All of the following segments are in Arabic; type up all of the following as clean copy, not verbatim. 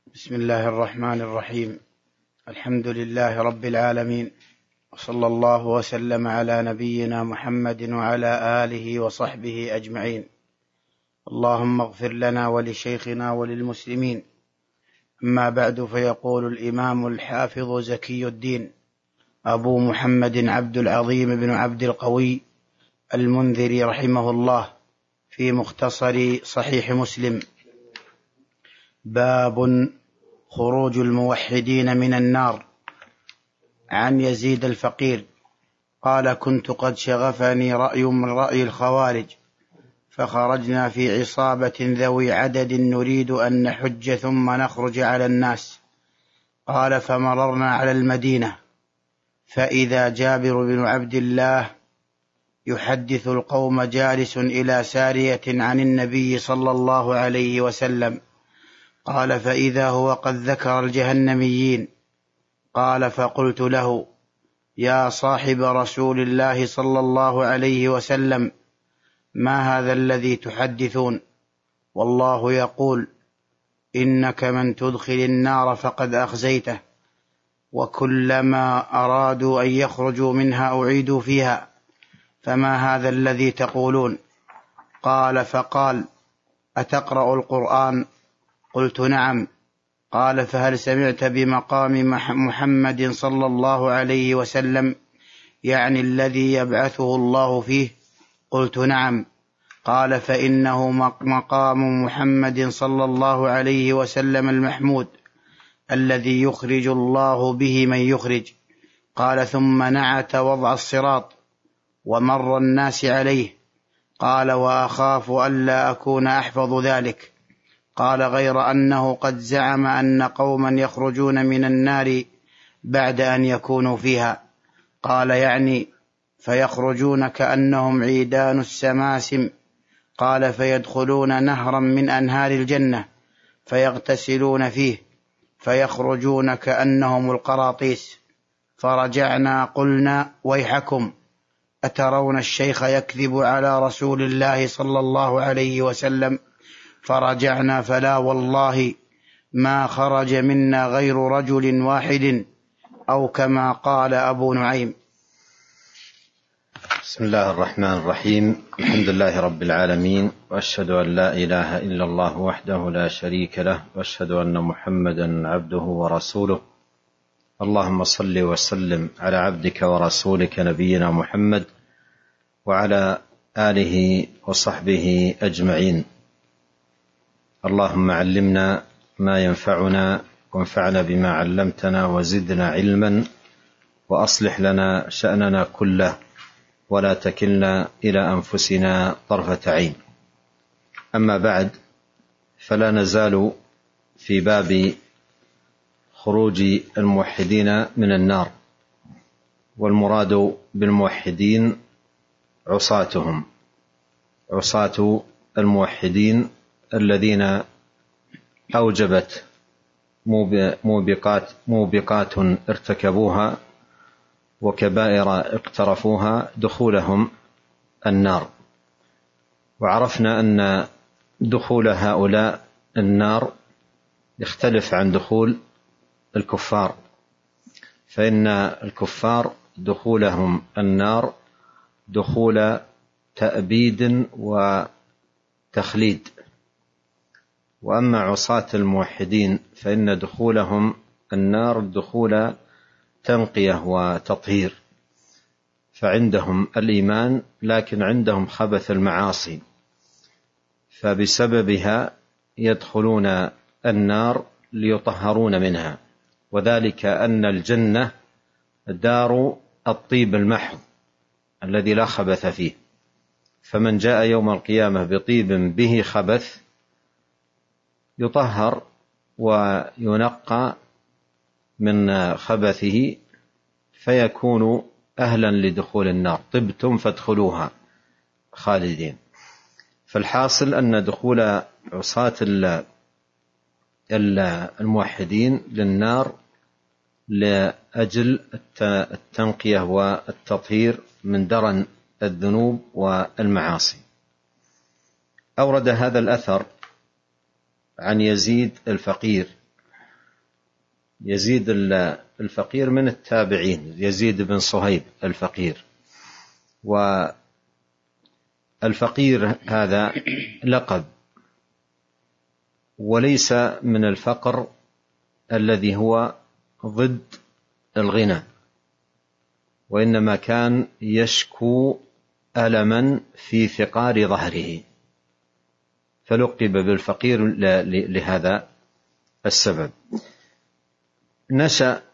بسم الله الرحمن الرحيم. الحمد لله رب العالمين، وصلى الله وسلم على نبينا محمد وعلى آله وصحبه أجمعين. اللهم اغفر لنا ولشيخنا وللمسلمين. أما بعد، فيقول الإمام الحافظ زكي الدين أبو محمد عبد العظيم بن عبد القوي المنذري رحمه الله في مختصر صحيح مسلم: باب خروج الموحدين من النار. عن يزيد الفقير قال: كنت قد شغفني رأي من رأي الخوارج، فخرجنا في عصابة ذوي عدد نريد أن نحج ثم نخرج على الناس. قال: فمررنا على المدينة، فإذا جابر بن عبد الله يحدث القوم جالس إلى سارية عن النبي صلى الله عليه وسلم. قال: فإذا هو قد ذكر الجهنميين. قال: فقلت له: يا صاحب رسول الله صلى الله عليه وسلم، ما هذا الذي تحدثون؟ والله يقول: إنك من تدخل النار فقد أخزيته، وكلما أرادوا أن يخرجوا منها أعيدوا فيها، فما هذا الذي تقولون؟ قال: فقال: أتقرأ القرآن؟ قلت: نعم. قال: فهل سمعت بمقام محمد صلى الله عليه وسلم، يعني الذي يبعثه الله فيه؟ قلت: نعم. قال: فإنه مقام محمد صلى الله عليه وسلم المحمود، الذي يخرج الله به من يخرج. قال: ثم نعت وضع الصراط ومر الناس عليه. قال: وأخاف ألا أكون أحفظ ذلك. قال: غير أنه قد زعم أن قوما يخرجون من النار بعد أن يكونوا فيها. قال: يعني فيخرجون كأنهم عيدان السماسم. قال: فيدخلون نهرا من أنهار الجنة فيغتسلون فيه، فيخرجون كأنهم القراطيس. فرجعنا قلنا: ويحكم، أترون الشيخ يكذب على رسول الله صلى الله عليه وسلم؟ فرجعنا فلا والله ما خرج منا غير رجل واحد، أو كما قال أبو نعيم. بسم الله الرحمن الرحيم. الحمد لله رب العالمين، وأشهد أن لا إله إلا الله وحده لا شريك له، وأشهد أن محمدا عبده ورسوله. اللهم صل وسلم على عبدك ورسولك نبينا محمد وعلى آله وصحبه أجمعين. اللهم علمنا ما ينفعنا، وانفعنا بما علمتنا، وزدنا علما، وأصلح لنا شأننا كله، ولا تكلنا إلى أنفسنا طرفة عين. أما بعد، فلا نزال في باب خروج الموحدين من النار، والمراد بالموحدين عصاتهم، عصاة الموحدين الذين أوجبت موبقات ارتكبوها وكبائر اقترفوها دخولهم النار. وعرفنا أن دخول هؤلاء النار يختلف عن دخول الكفار، فإن الكفار دخولهم النار دخول تأبيد وتخليد، وأما عصاة الموحدين فإن دخولهم النار دخول تنقية وتطهير، فعندهم الإيمان لكن عندهم خبث المعاصي، فبسببها يدخلون النار ليطهرون منها. وذلك أن الجنة دار الطيب المحض الذي لا خبث فيه، فمن جاء يوم القيامة بطيب به خبث يطهر وينقى من خبثه فيكون أهلا لدخول النار. طبتم فادخلوها خالدين. فالحاصل أن دخول عصاة الموحدين للنار لأجل التنقية والتطهير من درن الذنوب والمعاصي. أورد هذا الأثر عن يزيد الفقير يزيد الفقير من التابعين، يزيد بن صهيب الفقير. والفقير هذا لقب، وليس من الفقر الذي هو ضد الغنى، وإنما كان يشكو ألما في فقار ظهره، فلقب بالفقير لهذا السبب. نشأ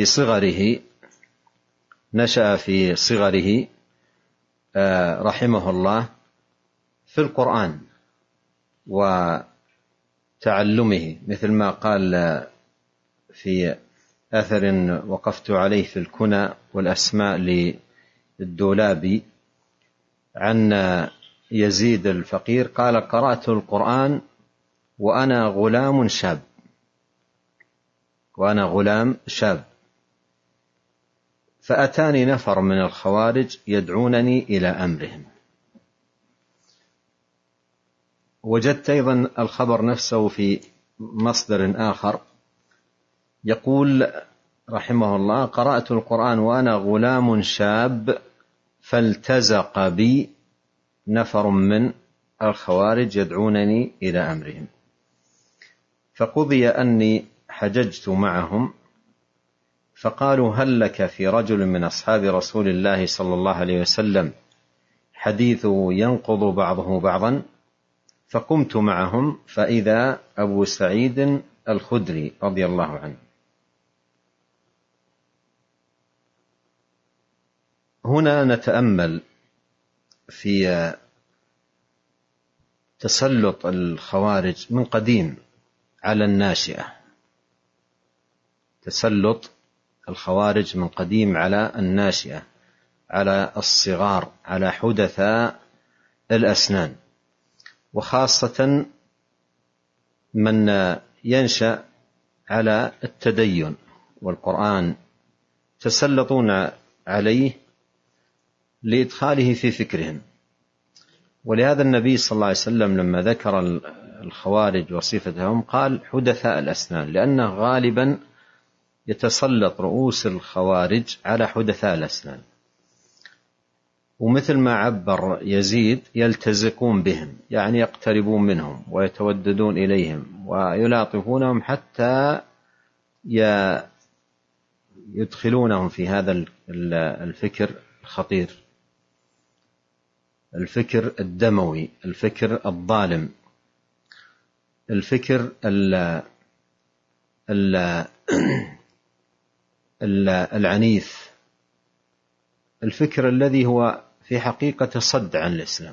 في صغره رحمه الله في القرآن وتعلمه، مثل ما قال في أثر وقفت عليه في الكنى والأسماء للدولابي عن يزيد الفقير، قال: قرأت القرآن وأنا غلام شاب، فأتاني نفر من الخوارج يدعونني إلى أمرهم. وجدت أيضا الخبر نفسه في مصدر آخر يقول رحمه الله: قرأت القرآن وأنا غلام شاب فالتزق بي نفر من الخوارج يدعونني إلى أمرهم، فقضي أني حججت معهم، فقالوا: هل لك في رجل من أصحاب رسول الله صلى الله عليه وسلم حديثه ينقض بعضه بعضا؟ فقمت معهم فإذا أبو سعيد الخدري رضي الله عنه. هنا نتأمل في تسلط الخوارج من قديم على الناشئة، تسلط الخوارج من قديم على الناشئة، على الصغار، على حدثاء الأسنان، وخاصة من ينشأ على التدين والقرآن، تسلطون عليه لإدخاله في فكرهم. ولهذا النبي صلى الله عليه وسلم لما ذكر الخوارج وصفتهم قال حدثاء الأسنان، لأنه غالبا يتسلط رؤوس الخوارج على حدثاء الأسنان، ومثل ما عبر يزيد يلتزقون بهم، يعني يقتربون منهم ويتوددون إليهم ويلاطفونهم حتى يدخلونهم في هذا الفكر الخطير، الفكر الدموي، الفكر الظالم، الفكر العنيف، الفكر الذي هو في حقيقة صد عن الإسلام.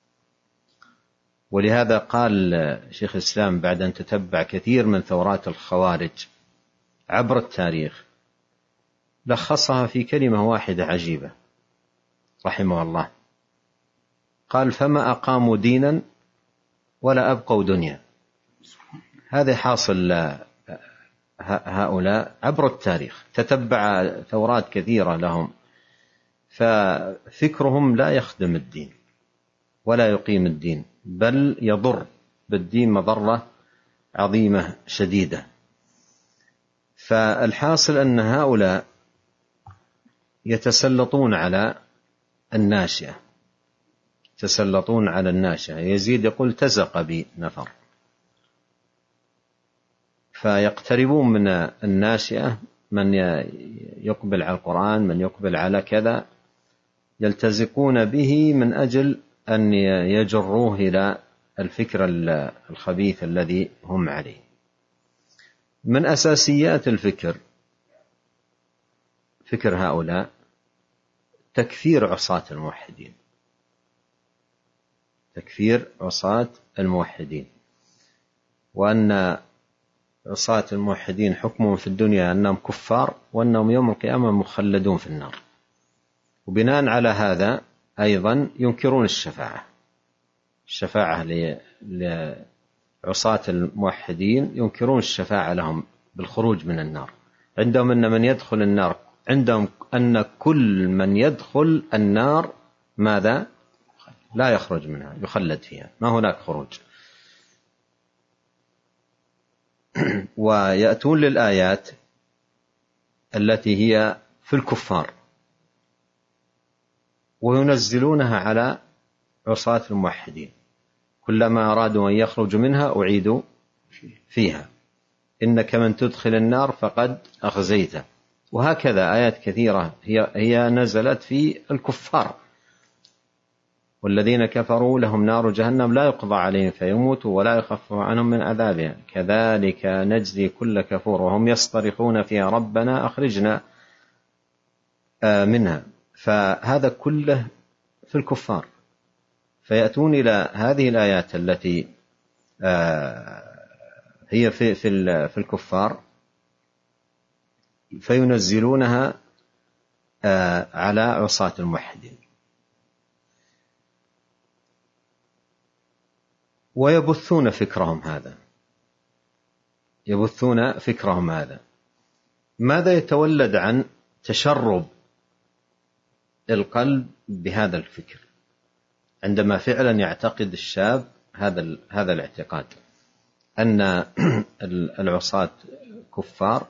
ولهذا قال شيخ الإسلام بعد أن تتبع كثير من ثورات الخوارج عبر التاريخ، لخصها في كلمة واحدة عجيبة رحمه الله، قال: فما أقاموا دينا ولا أبقوا دنيا. هذا حاصل هؤلاء عبر التاريخ، تتبع ثورات كثيرة لهم، ففكرهم لا يخدم الدين ولا يقيم الدين، بل يضر بالدين مضرة عظيمة شديدة. فالحاصل أن هؤلاء يتسلطون على الناشئة، يتسلطون على الناشئة. يزيد يقول: تزق بي نفر، فيقتربون من الناشئة، من يقبل على القرآن، من يقبل على كذا، يلتزقون به من أجل أن يجروه إلى الفكر الخبيث الذي هم عليه. من أساسيات الفكر، فكر هؤلاء، تكفير عصاة الموحدين، تكفير عصاة الموحدين، وأن عصاة الموحدين حكمهم في الدنيا أنهم كفار، وأنهم يوم القيامة مخلدون في النار. وبناء على هذا أيضا ينكرون الشفاعة لعصاة الموحدين، ينكرون الشفاعة لهم بالخروج من النار. عندهم أن من يدخل النار، عندهم أن كل من يدخل النار ماذا؟ لا يخرج منها، يخلد فيها، ما هناك خروج. ويأتون للآيات التي هي في الكفار وينزلونها على عصاة الموحدين، كلما أرادوا أن يخرجوا منها أعيدوا فيها، إنك من تدخل النار فقد أخزيته. وهكذا آيات كثيرة هي نزلت في الكفار، والذين كفروا لهم نار جهنم لا يقضى عليهم فيموتوا ولا يخفف عنهم من عذابها كذلك نجزي كل كفور وهم يصطرخون فيها ربنا أخرجنا منها. فهذا كله في الكفار، فيأتون إلى هذه الآيات التي هي في الكفار فينزلونها على عصاة الموحدين ويبثون فكرهم هذا. ماذا يتولد عن تشرب القلب بهذا الفكر عندما فعلا يعتقد الشاب هذا الاعتقاد أن العصاة كفار،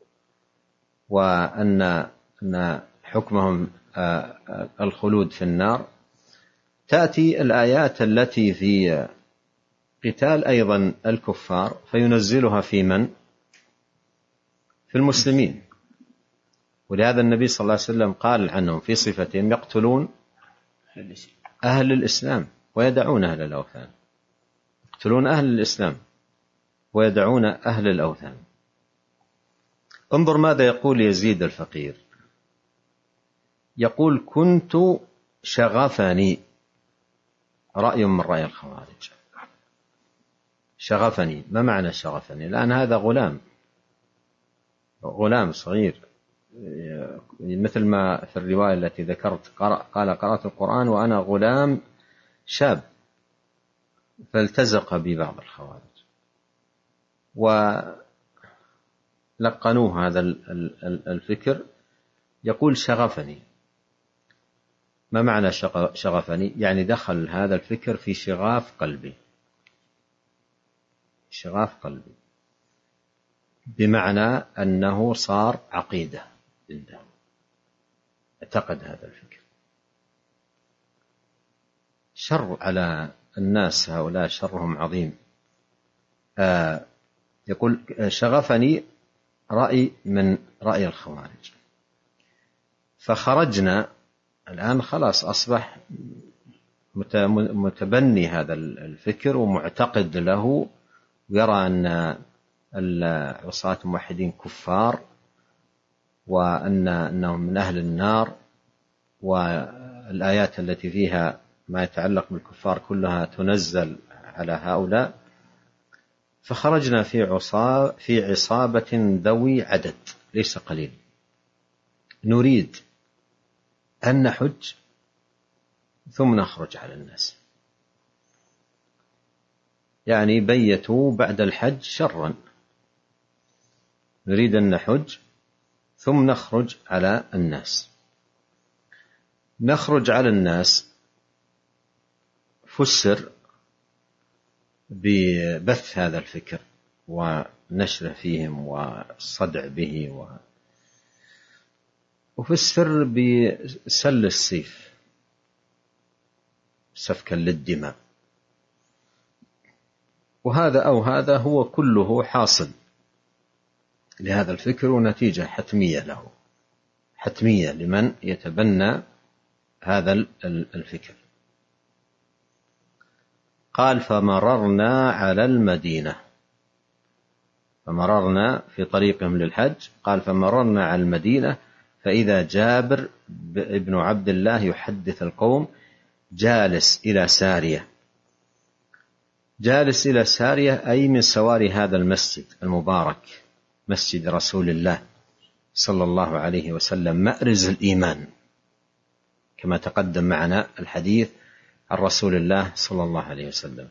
وأن حكمهم الخلود في النار. تأتي الآيات التي في قتال أيضا الكفار فينزلها في من؟ في المسلمين. ولهذا النبي صلى الله عليه وسلم قال عنهم في صفتهم يقتلون أهل الإسلام ويدعون أهل الأوثان، يقتلون أهل الإسلام ويدعون أهل الأوثان. انظر ماذا يقول يزيد الفقير، يقول كنت شغفني رأي من رأي الخوارج. شغفني، ما معنى شغفني؟ الآن هذا غلام صغير، مثل ما في الرواية التي ذكرت قال قرأت القرآن وأنا غلام شاب، فالتزق بي بعض الخوارج ولقنوه هذا الفكر. يقول شغفني، ما معنى شغفني؟ يعني دخل هذا الفكر في شغاف قلبي، بمعنى أنه صار عقيدة عنده، اعتقد هذا الفكر. شر على الناس هؤلاء، شرهم عظيم. يقول شغفني رأي من رأي الخوارج، فخرجنا. الآن خلاص أصبح متبني هذا الفكر ومعتقد له، ويرى أن عصاة الموحدين كفار وأنهم من أهل النار، والآيات التي فيها ما يتعلق بالكفار كلها تنزل على هؤلاء. فخرجنا في عصابة ذوي عدد ليس قليل، نريد أن نحج ثم نخرج على الناس، يعني بيتوا بعد الحج شرا. نريد أن نحج ثم نخرج على الناس. نخرج على الناس فسر ببث هذا الفكر ونشره فيهم والصدع به، وفسر بسل السيف سفكا للدماء. وهذا هو كله حاصل لهذا الفكر، ونتيجة حتمية له، حتمية لمن يتبنى هذا الفكر. قال فمررنا على المدينة، فمررنا في طريقهم للحج. قال فمررنا على المدينة فإذا جابر ابن عبد الله يحدث القوم جالس إلى سارية. جالس إلى سارية أي من سواري هذا المسجد المبارك، مسجد رسول الله صلى الله عليه وسلم، مأرز الإيمان، كما تقدم معنا الحديث عن رسول الله صلى الله عليه وسلم.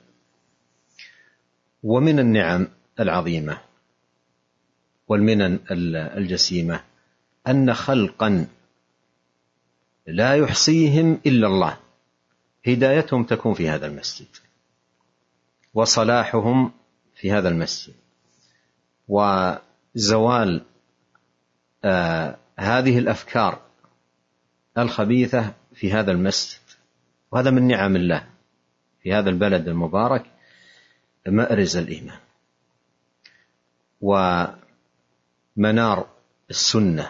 ومن النعم العظيمة والمنن الجسيمة أن خلقا لا يحصيهم إلا الله هدايتهم تكون في هذا المسجد، وصلاحهم في هذا المسجد، وزوال هذه الأفكار الخبيثة في هذا المسجد، وهذا من نعم الله في هذا البلد المبارك، مأرز الإيمان ومنار السنة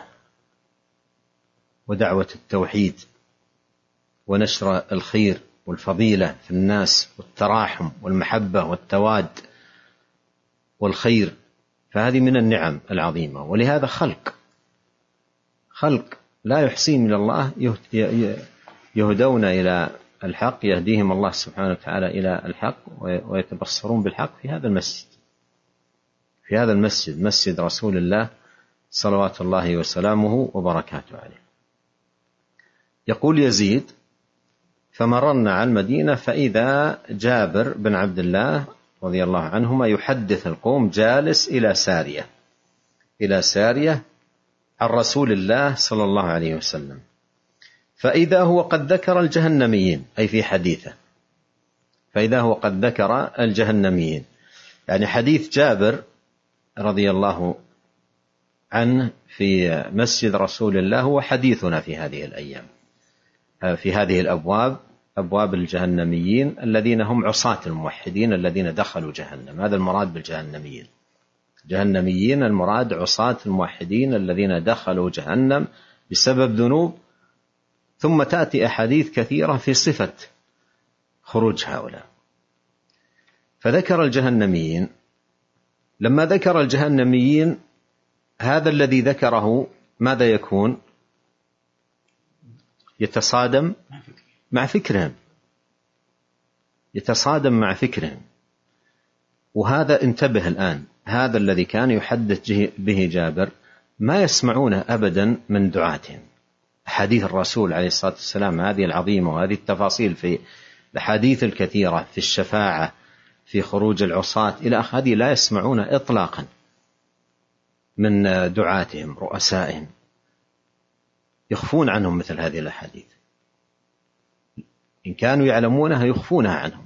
ودعوة التوحيد ونشر الخير والفضيلة في الناس والتراحم والمحبة والتواد والخير. فهذه من النعم العظيمة. ولهذا خلق لا يحصيهم إلى الله يهدون إلى الحق، يهديهم الله سبحانه وتعالى إلى الحق ويتبصرون بالحق في هذا المسجد، في هذا المسجد، مسجد رسول الله صلوات الله وسلامه وبركاته عليه. يقول يزيد: فمررنا على المدينة فإذا جابر بن عبد الله رضي الله عنهما يحدث القوم جالس إلى سارية عن رسول الله صلى الله عليه وسلم، فإذا هو قد ذكر الجهنميين، أي في حديثه، فإذا هو قد ذكر الجهنميين، يعني حديث جابر رضي الله عنه في مسجد رسول الله هو حديثنا في هذه الأيام، في هذه الأبواب، أبواب الجهنميين الذين هم عصاة الموحدين الذين دخلوا جهنم. هذا المراد بالجهنميين. جهنميين المراد عصاة الموحدين الذين دخلوا جهنم بسبب ذنوب، ثم تأتي أحاديث كثيرة في صفة خروج هؤلاء. فذكر الجهنميين. لما ذكر الجهنميين هذا الذي ذكره ماذا يكون؟ يتصادم مع فكرهم، يتصادم مع فكرهم. وهذا انتبه الآن، هذا الذي كان يحدث به جابر ما يسمعونه أبدا من دعاتهم. حديث الرسول عليه الصلاة والسلام هذه العظيمة وهذه التفاصيل في الحديث الكثيرة في الشفاعة في خروج العصاة إلى آخره، هذه لا يسمعون إطلاقا من دعاتهم رؤسائهم، يخفون عنهم مثل هذه الأحاديث، إن كانوا يعلمونها يخفونها عنهم،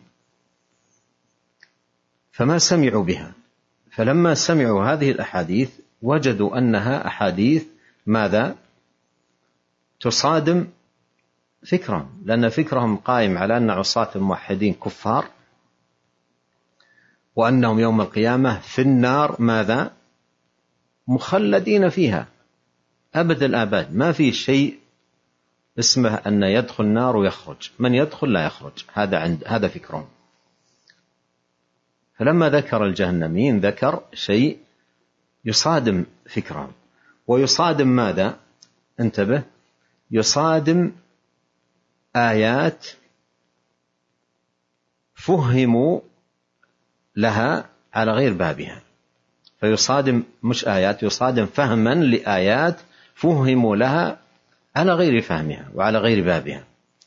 فما سمعوا بها. فلما سمعوا هذه الأحاديث وجدوا أنها أحاديث ماذا؟ تصادم فكرهم، لأن فكرهم قائم على أن عصاة الموحدين كفار، وأنهم يوم القيامة في النار ماذا؟ مخلدين فيها أبد الآباد، ما في شيء اسمه أن يدخل النار ويخرج، من يدخل لا يخرج، هذا فكرهم. فلما ذكر الجهنميين ذكر شيء يصادم فكرهم، ويصادم ماذا؟ انتبه، يصادم آيات فهموا لها على غير بابها. فيصادم مش آيات، يصادم فهما لآيات فهموا لها على غير فهمها وعلى غير بابها.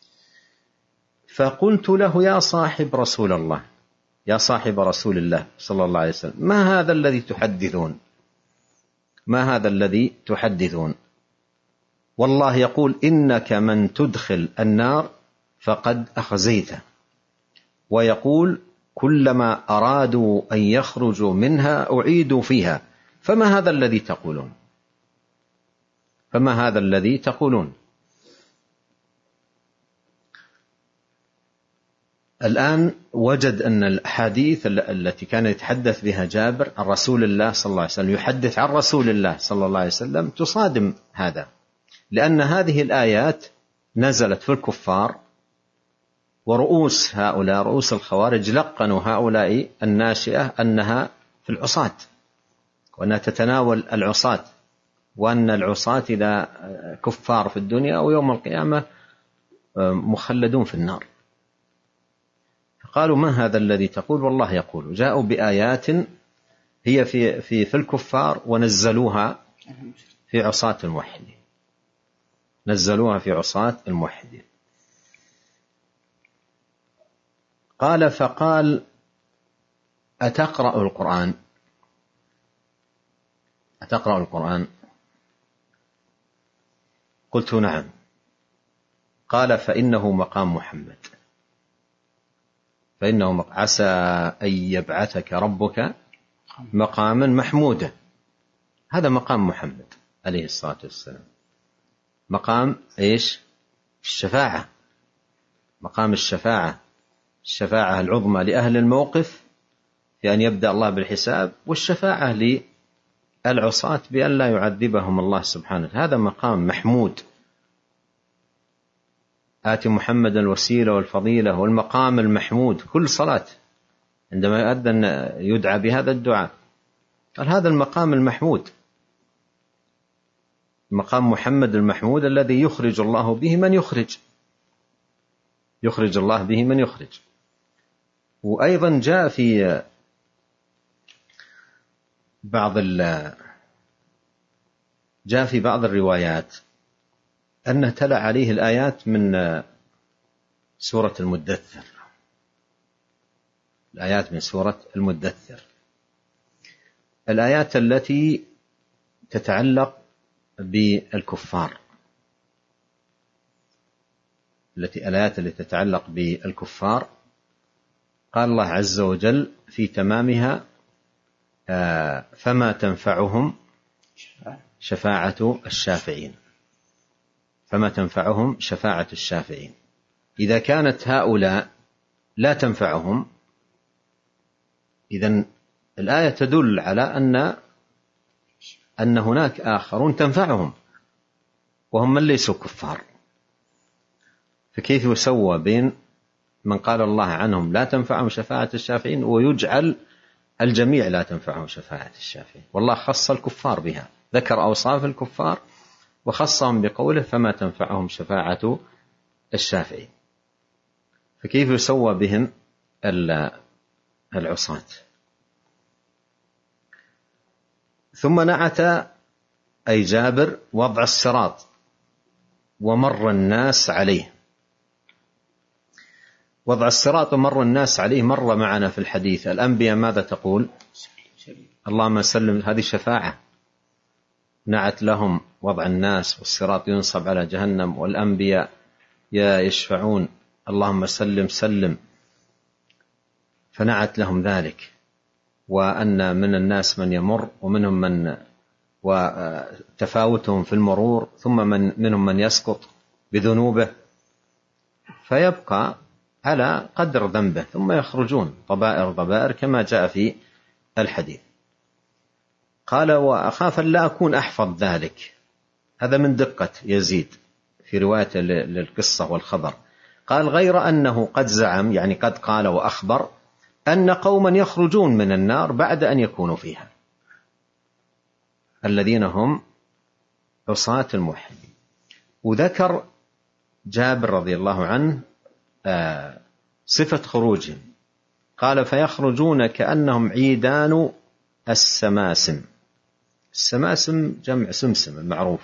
فقلت له: يا صاحب رسول الله، يا صاحب رسول الله صلى الله عليه وسلم، ما هذا الذي تحدثون؟ ما هذا الذي تحدثون؟ والله يقول: إنك من تدخل النار فقد أخزيته، ويقول: كلما أرادوا أن يخرجوا منها أعيدوا فيها. فما هذا الذي تقولون؟ فما هذا الذي تقولون؟ الآن وجد أن الأحاديث التي كان يتحدث بها جابر عن رسول الله صلى الله عليه وسلم، يحدث عن رسول الله صلى الله عليه وسلم، تصادم هذا، لأن هذه الآيات نزلت في الكفار، ورؤوس هؤلاء رؤوس الخوارج لقنوا هؤلاء الناشئة أنها في العصاة، وأنها تتناول العصاة، وأن العصاة إذا كفار في الدنيا ويوم القيامة مخلدون في النار. قالوا: ما هذا الذي تقول؟ والله يقول. جاءوا بآيات هي في الكفار ونزلوها في عصاة الموحدين، نزلوها في عصاة الموحدين. قال: فقال: أتقرأ القرآن؟ أتقرأ القرآن؟ قلت: نعم. قال: فإنه مقام محمد، فإنه عسى أن يبعثك ربك مقاما محمودا. هذا مقام محمد عليه الصلاة والسلام. مقام إيش؟ الشفاعة، مقام الشفاعة، الشفاعة العظمى لأهل الموقف في أن يبدأ الله بالحساب، والشفاعة للعصاة بأن لا يعذبهم الله سبحانه. هذا مقام محمود. آتي محمد الوسيلة والفضيلة والمقام المحمود. كل صلاة عندما يؤذن يدعى بهذا الدعاء، قال هذا المقام المحمود، مقام محمد المحمود الذي يخرج الله به من يخرج الله به من يخرج. وأيضا جاء في بعض الروايات أنه تلا عليه الآيات من سورة المدثر، الآيات من سورة المدثر، الآيات التي تتعلق بالكفار، الآيات التي تتعلق بالكفار. قال الله عز وجل في تمامها: فما تنفعهم شفاعة الشافعين. فما تنفعهم شفاعة الشافعين. إذا كانت هؤلاء لا تنفعهم، إذن الآية تدل على أن هناك آخرون تنفعهم وهم من ليسوا كفار. فكيف يسوى بين من قال الله عنهم لا تنفعهم شفاعة الشافعين ويجعل الجميع لا تنفعهم شفاعة الشافعين؟ والله خص الكفار بها، ذكر أوصاف الكفار وخصهم بقوله فما تنفعهم شفاعة الشافعين. فكيف يسوى بهم العصاة؟ ثم نعت أي جابر وضع الصراط ومر الناس عليه. وضع الصراط ومر الناس عليه مر معنا في الحديث. الأنبياء ماذا تقول؟ اللهم سلم. هذه شفاعة. نعت لهم وضع الناس والصراط ينصب على جهنم، والأنبياء يشفعون اللهم سلم سلم، فنعت لهم ذلك، وأن من الناس من يمر ومنهم من وتفاوتهم في المرور، ثم منهم من يسقط بذنوبه فيبقى على قدر ذنبه، ثم يخرجون ضبائر كما جاء في الحديث. قال وأخاف أن لا أكون أحفظ ذلك. هذا من دقة يزيد في رواية للقصة والخبر. قال غير أنه قد زعم، يعني قد قال وأخبر، أن قوما يخرجون من النار بعد أن يكونوا فيها، الذين هم عصاة الموحدين. وذكر جابر رضي الله عنه صفة خروجهم. قال فيخرجون كأنهم عيدان السماسم. السماسم جمع سمسم المعروف.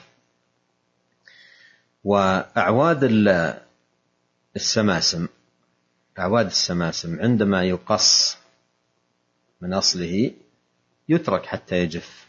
وأعواد السماسم، أعواد السماسم عندما يقص من أصله يترك حتى يجف،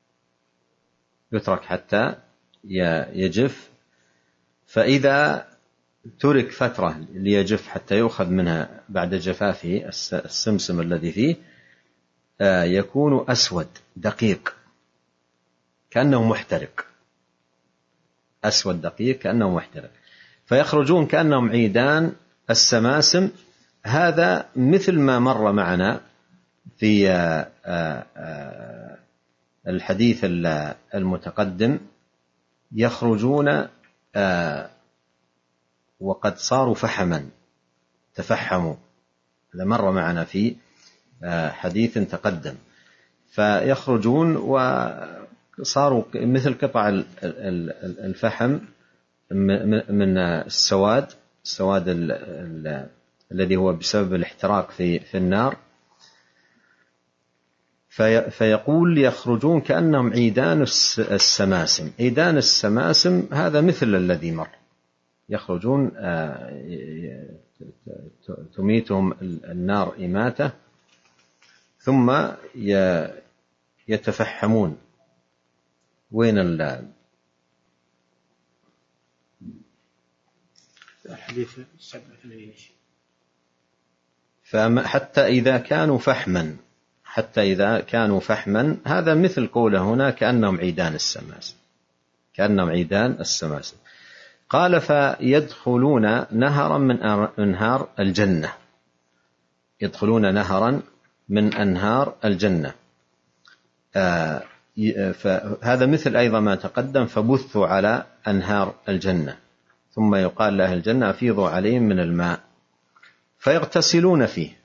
يترك حتى يجف. فإذا ترك فترة ليجف حتى يؤخذ منها بعد جفافه السمسم الذي فيه يكون أسود دقيق كأنه محترق، أسود دقيق كأنه محترق. فيخرجون كأنهم عيدان السماسم. هذا مثل ما مر معنا في الحديث المتقدم، يخرجون وقد صاروا فحما، تفحموا. هذا مر معنا في حديث تقدم. فيخرجون وصاروا مثل قطع الفحم من السواد الذي هو بسبب الاحتراق في النار. فيقول يخرجون كأنهم عيدان السماسم. عيدان السماسم هذا مثل الذي مر. يخرجون تميتهم النار إماتة، ثم يتفحمون. وين الحديث السبع الذي حتى إذا كانوا فحما، هذا مثل قوله هنا كأنهم عيدان السماسم. كأنهم عيدان السماسم. قال فيدخلون نهرا من أنهار الجنة، يدخلون نهرا من أنهار الجنة. فهذا مثل أيضا ما تقدم، فبثوا على أنهار الجنة، ثم يقال لأهل الجنة أفيضوا عليهم من الماء فيغتسلون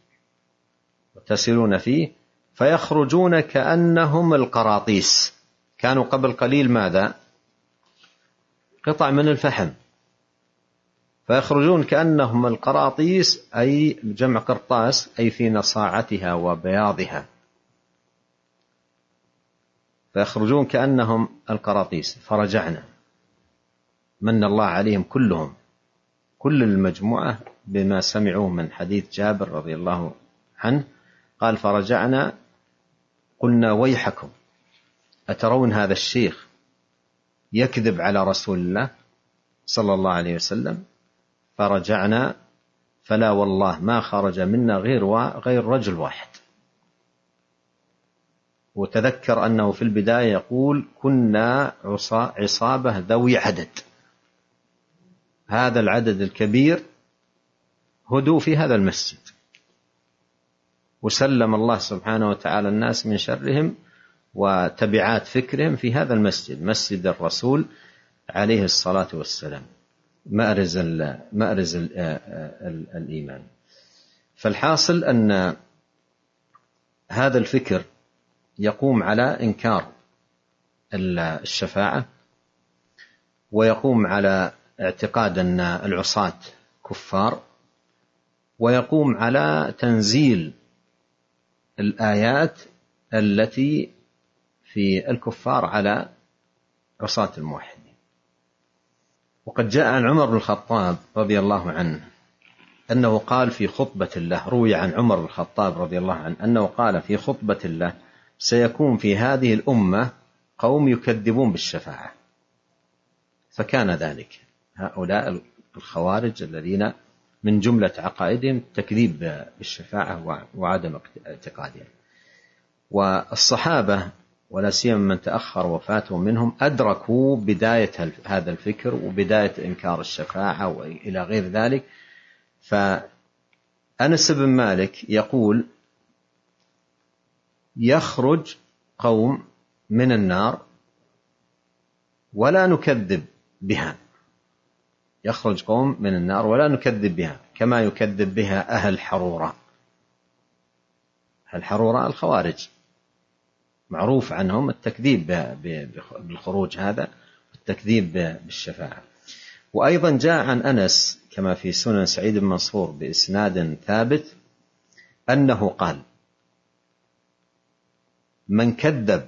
فيه فيخرجون كأنهم القراطيس. كانوا قبل قليل ماذا؟ قطع من الفحم، فيخرجون كأنهم القراطيس، أي جمع قرطاس، أي في نصاعتها وبياضها، فيخرجون كأنهم القراطيس. فرجعنا، من الله عليهم كلهم، كل المجموعة بما سمعوا من حديث جابر رضي الله عنه. قال فرجعنا قلنا ويحكم، أترون هذا الشيخ يكذب على رسول الله صلى الله عليه وسلم؟ فرجعنا فلا والله ما خرج منا غير رجل واحد. وتذكر أنه في البداية يقول كنا عصابة ذوي عدد، هذا العدد الكبير هدوا في هذا المسجد، وسلم الله سبحانه وتعالى الناس من شرهم وتبعات فكرهم في هذا المسجد، مسجد الرسول عليه الصلاة والسلام، مأرز الإيمان. فالحاصل أن هذا الفكر يقوم على إنكار الشفاعة، ويقوم على اعتقاد أن العصاة كفار، ويقوم على تنزيل الآيات التي في الكفار على عصاة الموحدين. وقد جاء عن عمر بن الخطاب رضي الله عنه أنه قال في خطبة الله، روي عن عمر بن الخطاب رضي الله عنه أنه قال في خطبة الله سيكون في هذه الأمة قوم يكذبون بالشفاعة، فكان ذلك. هؤلاء الخوارج الذين من جملة عقائدهم تكذيب بالشفاعة وعدم اعتقادهم. والصحابة ولا سيما من تأخر وفاتهم منهم أدركوا بداية هذا الفكر وبداية إنكار الشفاعة وإلى غير ذلك. فأنس بن مالك يقول يخرج قوم من النار ولا نكذب بها، يخرج قوم من النار ولا نكذب بها كما يكذب بها أهل حرورة. أهل حرورة الخوارج معروف عنهم التكذيب بالخروج هذا، التكذيب بالشفاعة. وأيضا جاء عن أنس كما في سنن سعيد بن منصور بإسناد ثابت أنه قال من كذب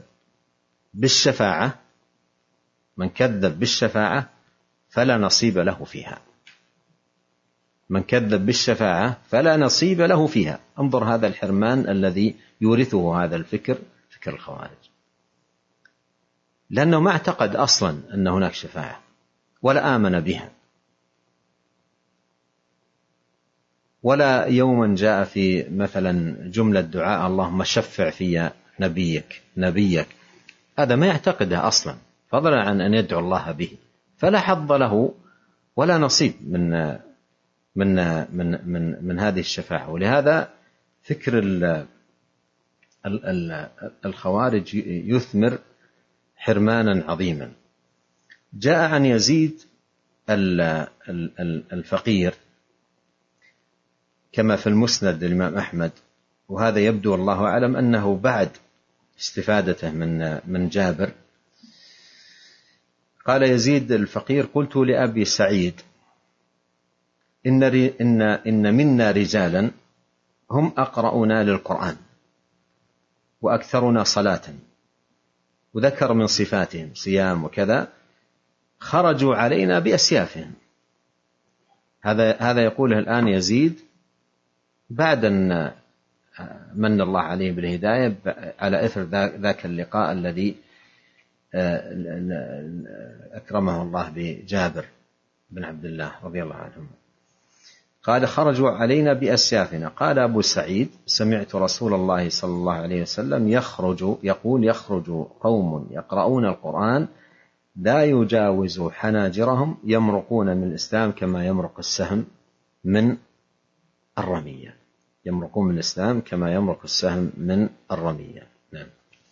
بالشفاعة فلا نصيب له فيها، من كذب بالشفاعة فلا نصيب له فيها. انظر هذا الحرمان الذي يورثه هذا الفكر، فكر الخوارج، لأنه ما اعتقد أصلا أن هناك شفاعة ولا آمن بها، ولا يوما جاء في مثلا جملة دعاء اللهم شفع في نبيك، هذا ما يعتقده أصلا، فضلا عن أن يدعو الله به، فلا حظ له ولا نصيب من هذه الشفاعة. ولهذا فكر الخوارج يثمر حرمانا عظيما. جاء عن يزيد الفقير كما في المسند الإمام أحمد، وهذا يبدو الله أعلم أنه بعد استفادته من جابر. قال يزيد الفقير قلت لأبي سعيد إن منا رجالا هم أقرؤنا للقرآن وأكثرنا صلاة، وذكر من صفاتهم صيام وكذا، خرجوا علينا بأسيافهم. هذا يقوله الآن يزيد بعد أن من الله عليه بالهداية على إثر ذاك اللقاء الذي أكرمه الله بجابر بن عبد الله رضي الله عنهم. قال خرجوا علينا بأسيافنا. قال أبو سعيد سمعت رسول الله صلى الله عليه وسلم يخرج قوم يقرؤون القرآن لا يجاوز حناجرهم يمرقون من الإسلام كما يمرق السهم من الرمية. يمرقون من الإسلام كما يمرق السهم من الرمية. نعم.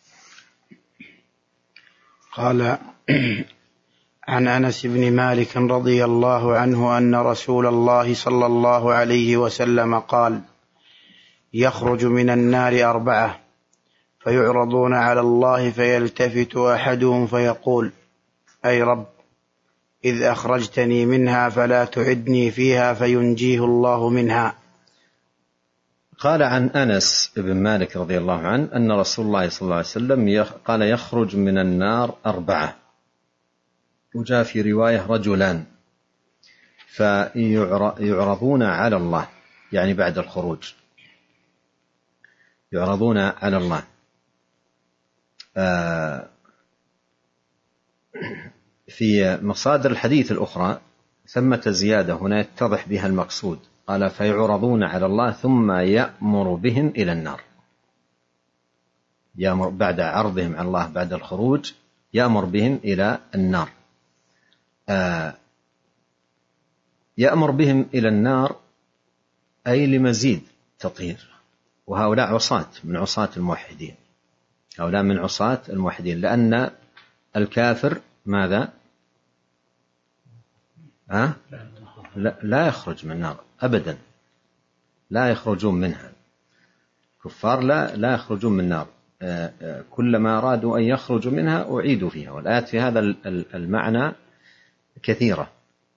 قال عن أنس بن مالك رضي الله عنه أن رسول الله صلى الله عليه وسلم قال: يخرج من النار 4 فيعرضون على الله فيلتفت أحدهم فيقول: أي رب، إذ أخرجتني منها فلا تعدني فيها، فينجيه الله منها. قال عن أنس بن مالك رضي الله عنه أن رسول الله صلى الله عليه وسلم قال: يخرج من النار 4، وجاء في رواية رجلان، فيعرضون على الله، يعني بعد الخروج يعرضون على الله. في مصادر الحديث الأخرى ثمة زيادة هنا يتضح بها المقصود. قال: فيعرضون على الله ثم يأمر بهم إلى النار. يأمر بعد عرضهم على الله بعد الخروج، يأمر بهم إلى النار. يأمر بهم إلى النار أي لمزيد تطهير، وهؤلاء عصاة من عصاة الموحدين، هؤلاء من عصاة الموحدين، لأن الكافر ماذا؟ لا يخرج من النار أبدا، لا يخرجون منها. كفار لا يخرجون من النار، كلما أرادوا أن يخرجوا منها أعيدوا فيها، والآيات في هذا المعنى كثيرة.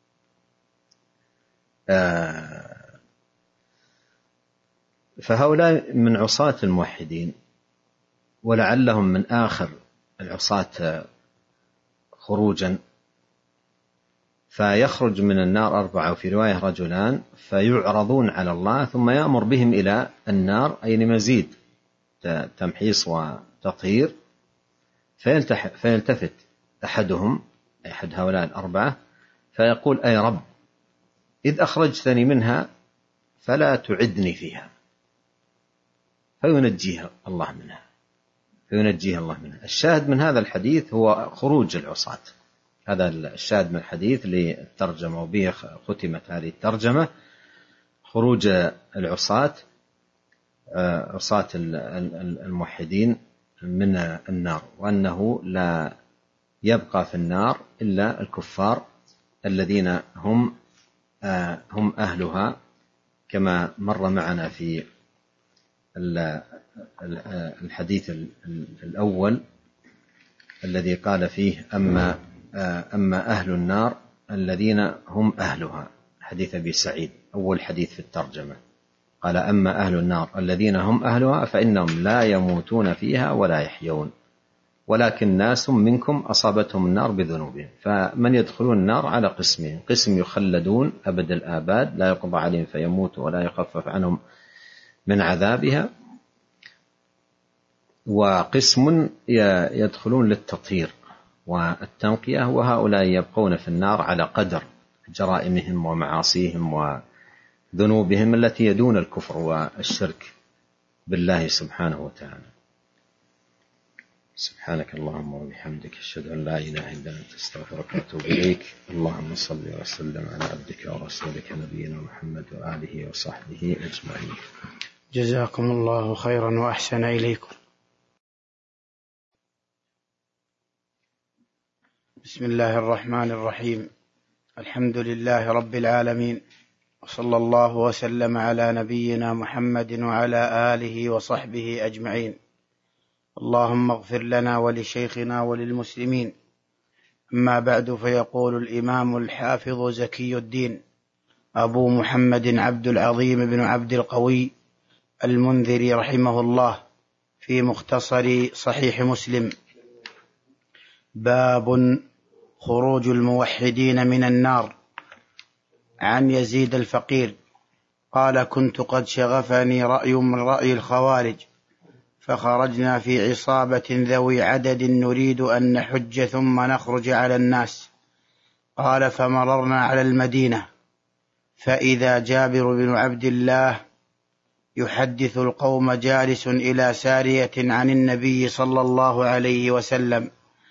فهؤلاء من عصاة الموحدين، ولعلهم من آخر العصاة خروجا. فيخرج من النار 4، وفي رواية رجلان، فيعرضون على الله ثم يأمر بهم إلى النار، أي لمزيد تمحيص وتطهير. فيلتفت أحدهم، أحد هؤلاء 4، فيقول: أي رب، إذ أخرجتني منها فلا تعدني فيها، فينجيها الله منها. الشاهد من هذا الحديث هو خروج العصاة، هذا الشاهد من الحديث للترجمة، وبه ختمت هذه الترجمة: خروج العصاة، عصاة الموحدين من النار، وأنه لا يبقى في النار إلا الكفار الذين هم أهلها، كما مر معنا في الحديث الأول الذي قال فيه: أما أهل النار الذين هم أهلها، حديث أبي سعيد، أول حديث في الترجمة. قال: أما أهل النار الذين هم أهلها فإنهم لا يموتون فيها ولا يحيون، ولكن ناس منكم أصابتهم النار بذنوبهم. فمن يدخلون النار على قسمين: قسم يخلدون أبد الآباد لا يقضى عليهم فيموتوا ولا يخفف عنهم من عذابها، وقسم يدخلون للتطهير والتنقية، وهؤلاء يبقون في النار على قدر جرائمهم ومعاصيهم وذنوبهم التي يدون الكفر والشرك بالله سبحانه وتعالى. سبحانك اللهم وبحمدك، أشهد أن لا إله إلا أنت، أستغفرك وأتوب إليك. اللهم صل وسلم على عبدك ورسولك نبينا محمد وآله وصحبه أجمعين. جزاكم الله خيرا وأحسن إليكم. بسم الله الرحمن الرحيم. الحمد لله رب العالمين، وصلى الله وسلم على نبينا محمد وعلى آله وصحبه أجمعين. اللهم اغفر لنا ولشيخنا وللمسلمين. أما بعد، فيقول الإمام الحافظ زكي الدين أبو محمد عبد العظيم بن عبد القوي المنذري رحمه الله في مختصر صحيح مسلم: باب خروج الموحدين من النار. عن يزيد الفقير قال: كنت قد شغفني رأي من رأي الخوارج، فخرجنا في عصابة ذوي عدد نريد أن نحج ثم نخرج على الناس. قال: فمررنا على المدينة، فإذا جابر بن عبد الله يحدث القوم جالس إلى سارية عن النبي صلى الله عليه وسلم.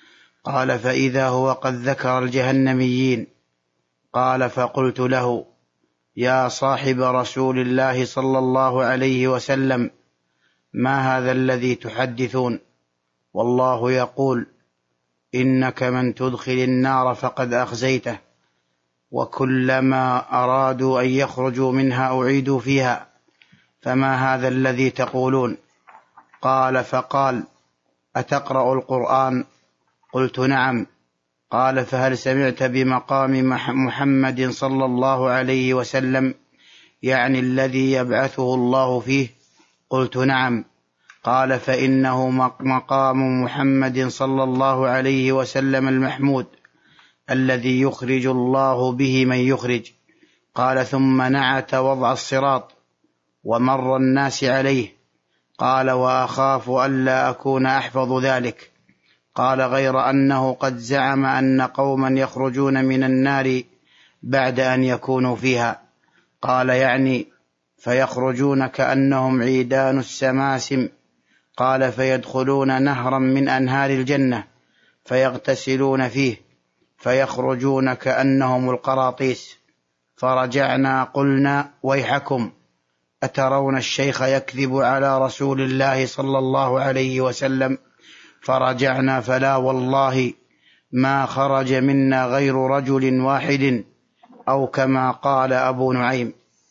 قال: فإذا هو قد ذكر الجهنميين. قال: فقلت له: يا صاحب رسول الله صلى الله عليه وسلم، ما هذا الذي تحدثون؟ والله يقول: إنك من تدخل النار فقد أخزيته، وكلما أرادوا أن يخرجوا منها أعيدوا فيها، فما هذا الذي تقولون؟ فقال: أتقرأ القرآن؟ قلت: نعم. قال: فهل سمعت بمقام محمد صلى الله عليه وسلم، يعني الذي يبعثه الله فيه؟ قلت: نعم. قال: فإنه مقام محمد صلى الله عليه وسلم المحمود، الذي يخرج الله به من يخرج. قال: ثم نعت وضع الصراط ومر الناس عليه. قال: وأخاف ألا أكون أحفظ ذلك. قال: غير أنه قد زعم أن قوما يخرجون من النار بعد أن يكونوا فيها. قال: يعني فيخرجون كأنهم عيدان السماسم. قال: فيدخلون نهرا من أنهار الجنة فيغتسلون فيه، فيخرجون كأنهم القراطيس. فرجعنا قلنا: ويحكم، أترون الشيخ يكذب على رسول الله صلى الله عليه وسلم؟ فرجعنا فلا والله ما خرج منا غير رجل واحد، أو كما قال أبو نعيم.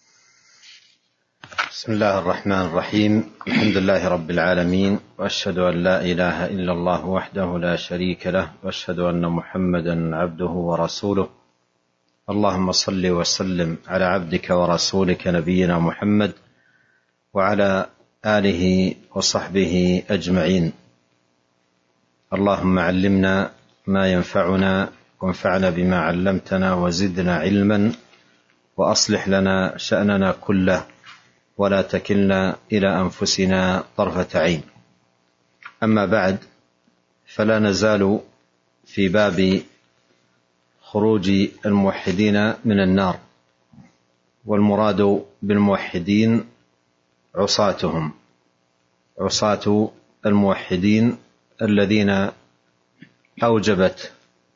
بسم الله الرحمن الرحيم. الحمد لله رب العالمين، وأشهد أن لا إله إلا الله وحده لا شريك له، وأشهد أن محمدا عبده ورسوله. اللهم صل وسلم على عبدك ورسولك نبينا محمد وعلى آله وصحبه أجمعين. اللهم علمنا ما ينفعنا، وانفعنا بما علمتنا، وزدنا علما، وأصلح لنا شأننا كله، ولا تكلنا إلى أنفسنا طرفة عين. أما بعد، فلا نزال في باب خروج الموحدين من النار، والمراد بالموحدين عصاتهم، عصاة الموحدين الذين أوجبت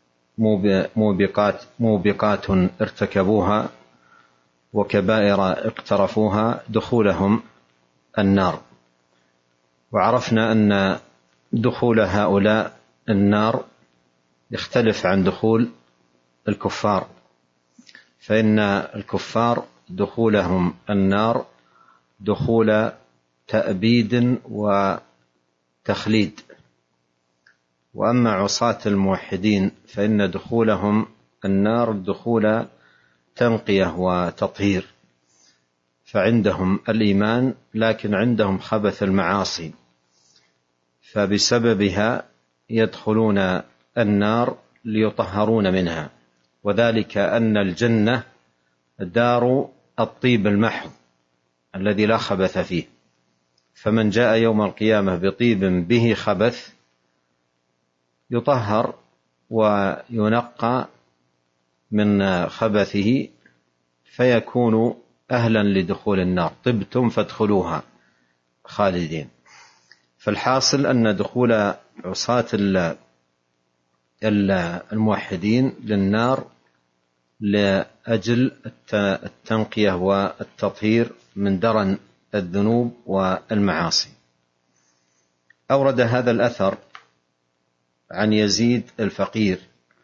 موبقات ارتكبوها وكبائر اقترفوها دخولهم النار. وعرفنا أن دخول هؤلاء النار يختلف عن دخول الكفار، فإن الكفار دخولهم النار دخول تأبيد وتخليد، وأما عصاة الموحدين فإن دخولهم النار دخول تنقية وتطهير، فعندهم الإيمان لكن عندهم خبث المعاصي، فبسببها يدخلون النار ليطهرون منها. وذلك أن الجنة دار الطيب المحض الذي لا خبث فيه، فمن جاء يوم القيامة بطيب به خبث يطهر وينقى من خبثه فيكون أهلا لدخول النار. طبتم فادخلوها خالدين. فالحاصل أن دخول عصاة الموحدين للنار لأجل التنقية والتطهير من درن الذنوب والمعاصي. أورد هذا الأثر عن يزيد الفقير.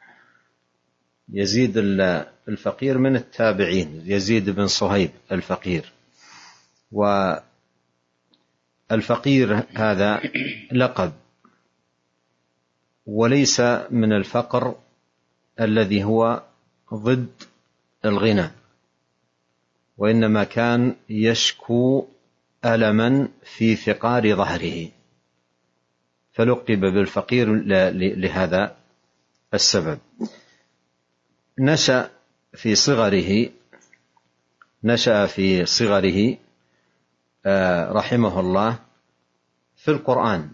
يزيد الفقير من التابعين، يزيد بن صهيب الفقير. والفقير هذا لقب، وليس من الفقر الذي هو ضد الغنى، وإنما كان يشكو ألما في فقار ظهره، فلقب بالفقير لهذا السبب. نشأ في صغره رحمه الله في القرآن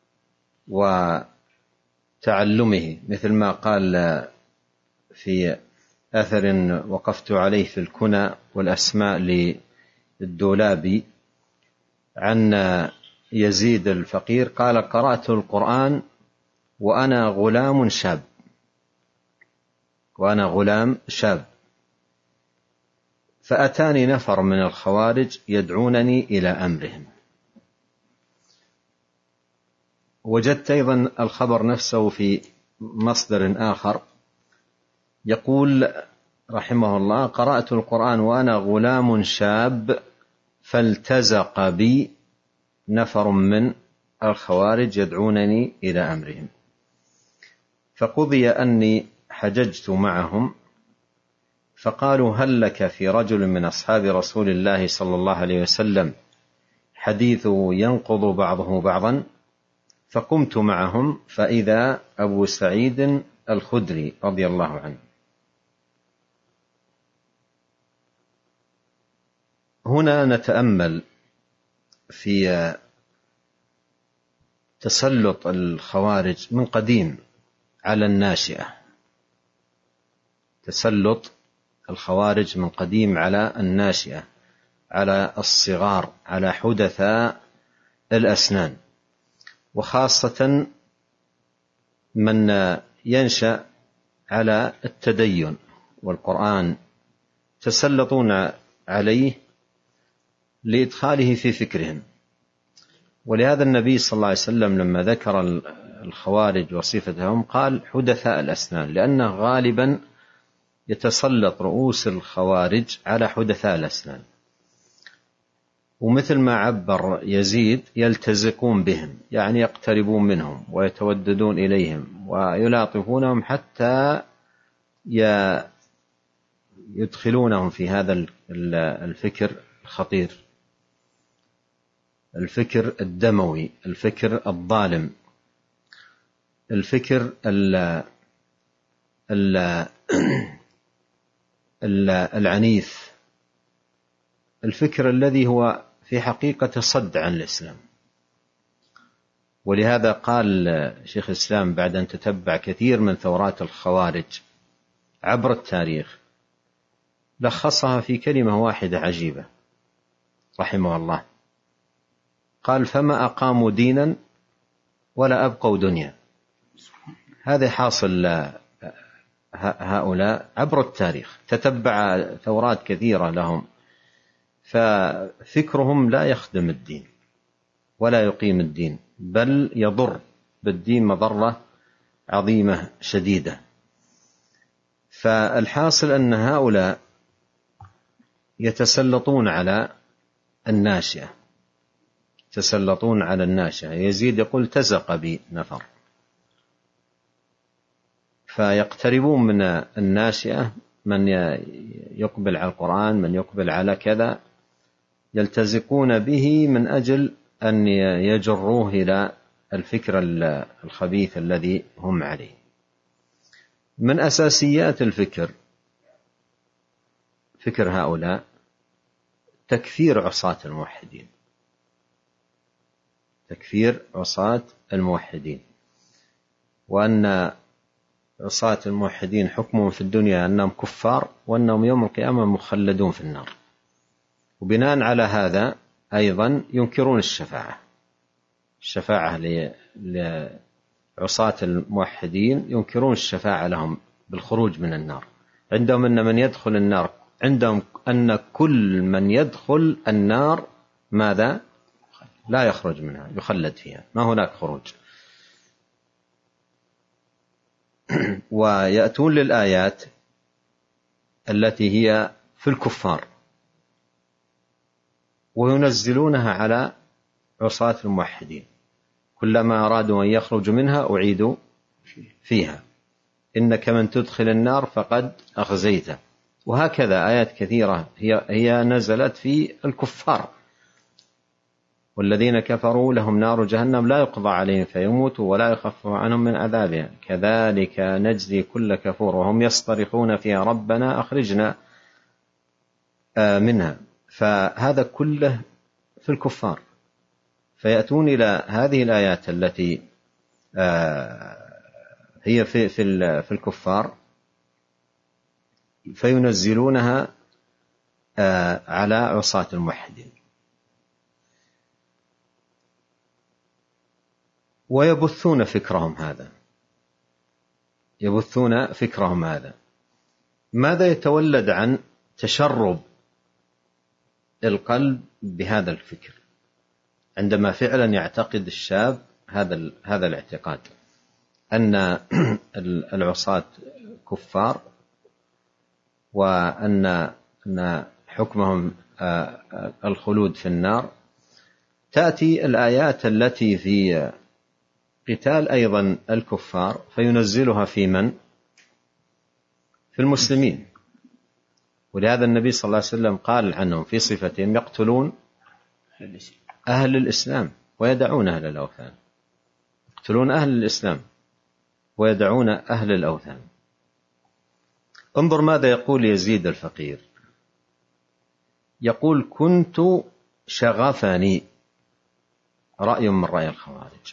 وتعلمه، مثل ما قال في أثر وقفت عليه في الكنى والأسماء للدولابي عن يزيد الفقير قال: قرأت القرآن وأنا غلام شاب فأتاني نفر من الخوارج يدعونني إلى أمرهم. وجدت أيضا الخبر نفسه في مصدر آخر يقول رحمه الله: قرأت القرآن وأنا غلام شاب فالتزق بي نفر من الخوارج يدعونني إلى أمرهم، فقضي أني حججت معهم، فقالوا: هل لك في رجل من أصحاب رسول الله صلى الله عليه وسلم حديث ينقض بعضه بعضا؟ فقمت معهم فإذا أبو سعيد الخدري رضي الله عنه. هنا نتأمل في تسلط الخوارج من قديم على الناشئة، تسلط الخوارج من قديم على الناشئة، على الصغار، على حدثاء الأسنان، وخاصة من ينشأ على التدين والقرآن تسلطون عليه لإدخاله في فكرهم. ولهذا النبي صلى الله عليه وسلم لما ذكر الخوارج وصفتهم قال حدثاء الأسنان، لأنه غالبا يتسلط رؤوس الخوارج على حدثاء الأسنان، ومثل ما عبر يزيد يلتزقون بهم، يعني يقتربون منهم ويتوددون إليهم ويلاطفونهم حتى يدخلونهم في هذا الفكر الخطير، الفكر الدموي، الفكر الظالم، الفكر العنيف، الفكر الذي هو في حقيقة صد عن الإسلام. ولهذا قال شيخ الإسلام بعد أن تتبع كثير من ثورات الخوارج عبر التاريخ لخصها في كلمة واحدة عجيبة رحمه الله، قال: فما أقاموا دينا ولا أبقوا دنيا. هذا حاصل هؤلاء عبر التاريخ، تتبع ثورات كثيرة لهم، ففكرهم لا يخدم الدين ولا يقيم الدين، بل يضر بالدين مضرة عظيمة شديدة. فالحاصل أن هؤلاء يتسلطون على الناشئة، يتسلطون على الناشئة. يزيد يقول: تزق بي نفر، فيقتربون من الناشئة، من يقبل على القرآن، من يقبل على كذا، يلتزقون به من أجل أن يجروه إلى الفكر الخبيث الذي هم عليه. من أساسيات الفكر، فكر هؤلاء، تكفير عصاة الموحدين، تكفير عصاة الموحدين، وأن عصاة الموحدين حكمهم في الدنيا أنهم كفار، وأنهم يوم القيامة مخلدون في النار. وبناء على هذا أيضا ينكرون الشفاعة لعصاة الموحدين، ينكرون الشفاعة لهم بالخروج من النار. عندهم أن من يدخل النار، عندهم أن كل من يدخل النار ماذا؟ لا يخرج منها، يخلد فيها، ما هناك خروج. ويأتون للآيات التي هي في الكفار وينزلونها على عصاة الموحدين، كلما أرادوا أن يخرجوا منها أعيدوا فيها، إنك من تدخل النار فقد أخزيته. وهكذا آيات كثيرة هي نزلت في الكفار: والذين كفروا لهم نار جهنم لا يقضى عليهم فيموتوا ولا يخفف عنهم من عذابها كذلك نجزي كل كفور وهم يصطرخون فيها ربنا أخرجنا منها. فهذا كله في الكفار، فيأتون إلى هذه الآيات التي هي في الكفار فينزلونها على عصاة الموحدين، ويبثون فكرهم هذا يبثون فكرهم هذا. ماذا يتولد عن تشرب القلب بهذا الفكر عندما فعلا يعتقد الشاب هذا الاعتقاد أن العصاة كفار، وأن حكمهم الخلود في النار. تأتي الآيات التي في قتال أيضا الكفار فينزلها في من؟ في المسلمين. ولهذا النبي صلى الله عليه وسلم قال عنهم في صفتهم: يقتلون أهل الإسلام ويدعون أهل الأوثان. يقتلون أهل الإسلام ويدعون أهل الأوثان. انظر ماذا يقول يزيد الفقير، يقول: كنت شغفني رأي من رأي الخوارج.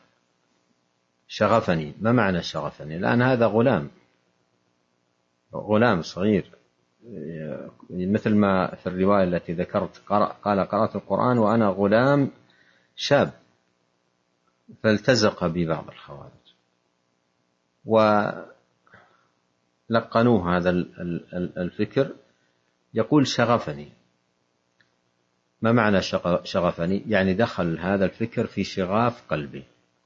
شغفني، ما معنى شغفني؟ الآن هذا غلام صغير، مثل ما في الرواية التي ذكرت قال: قرأت القرآن وأنا غلام شاب. فالتزق بي بعض الخوارج ولقنوه هذا الفكر. يقول: شغفني. ما معنى شغفني؟ يعني دخل هذا الفكر في شغاف قلبي.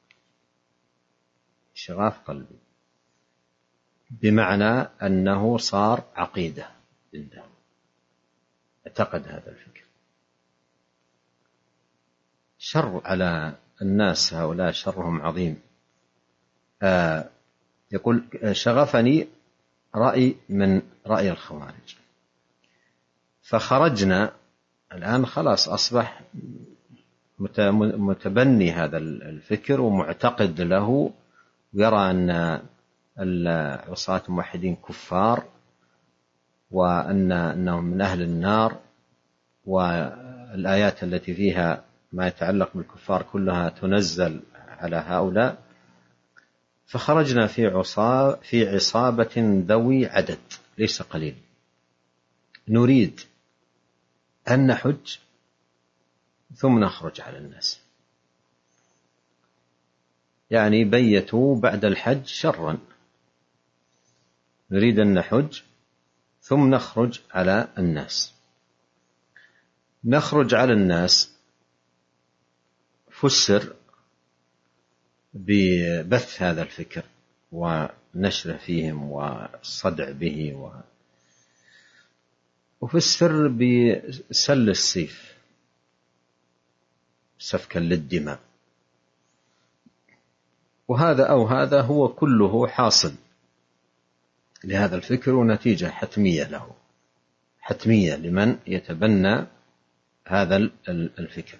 شغاف قلبي بمعنى أنه صار عقيدة عنده، اعتقد هذا الفكر. شر على الناس هؤلاء، شرهم عظيم. يقول: شغفني رأي من رأي الخوارج. فخرجنا الآن، خلاص أصبح متبني هذا الفكر ومعتقد له، ويرى أن العصاة الموحدين كفار، وأنهم من أهل النار، والآيات التي فيها ما يتعلق بالكفار كلها تنزل على هؤلاء. فخرجنا في عصابة ذوي عدد ليس قليل، نريد أن نحج ثم نخرج على الناس. يعني بيتوا بعد الحج شرا. نريد أن نحج ثم نخرج على الناس. نخرج على الناس فسر ببث هذا الفكر ونشره فيهم والصدع به، وفسر بسل السيف سفكا للدماء. وهذا هو كله حاصل لهذا الفكر، ونتيجة حتمية له، حتمية لمن يتبنى هذا الفكر.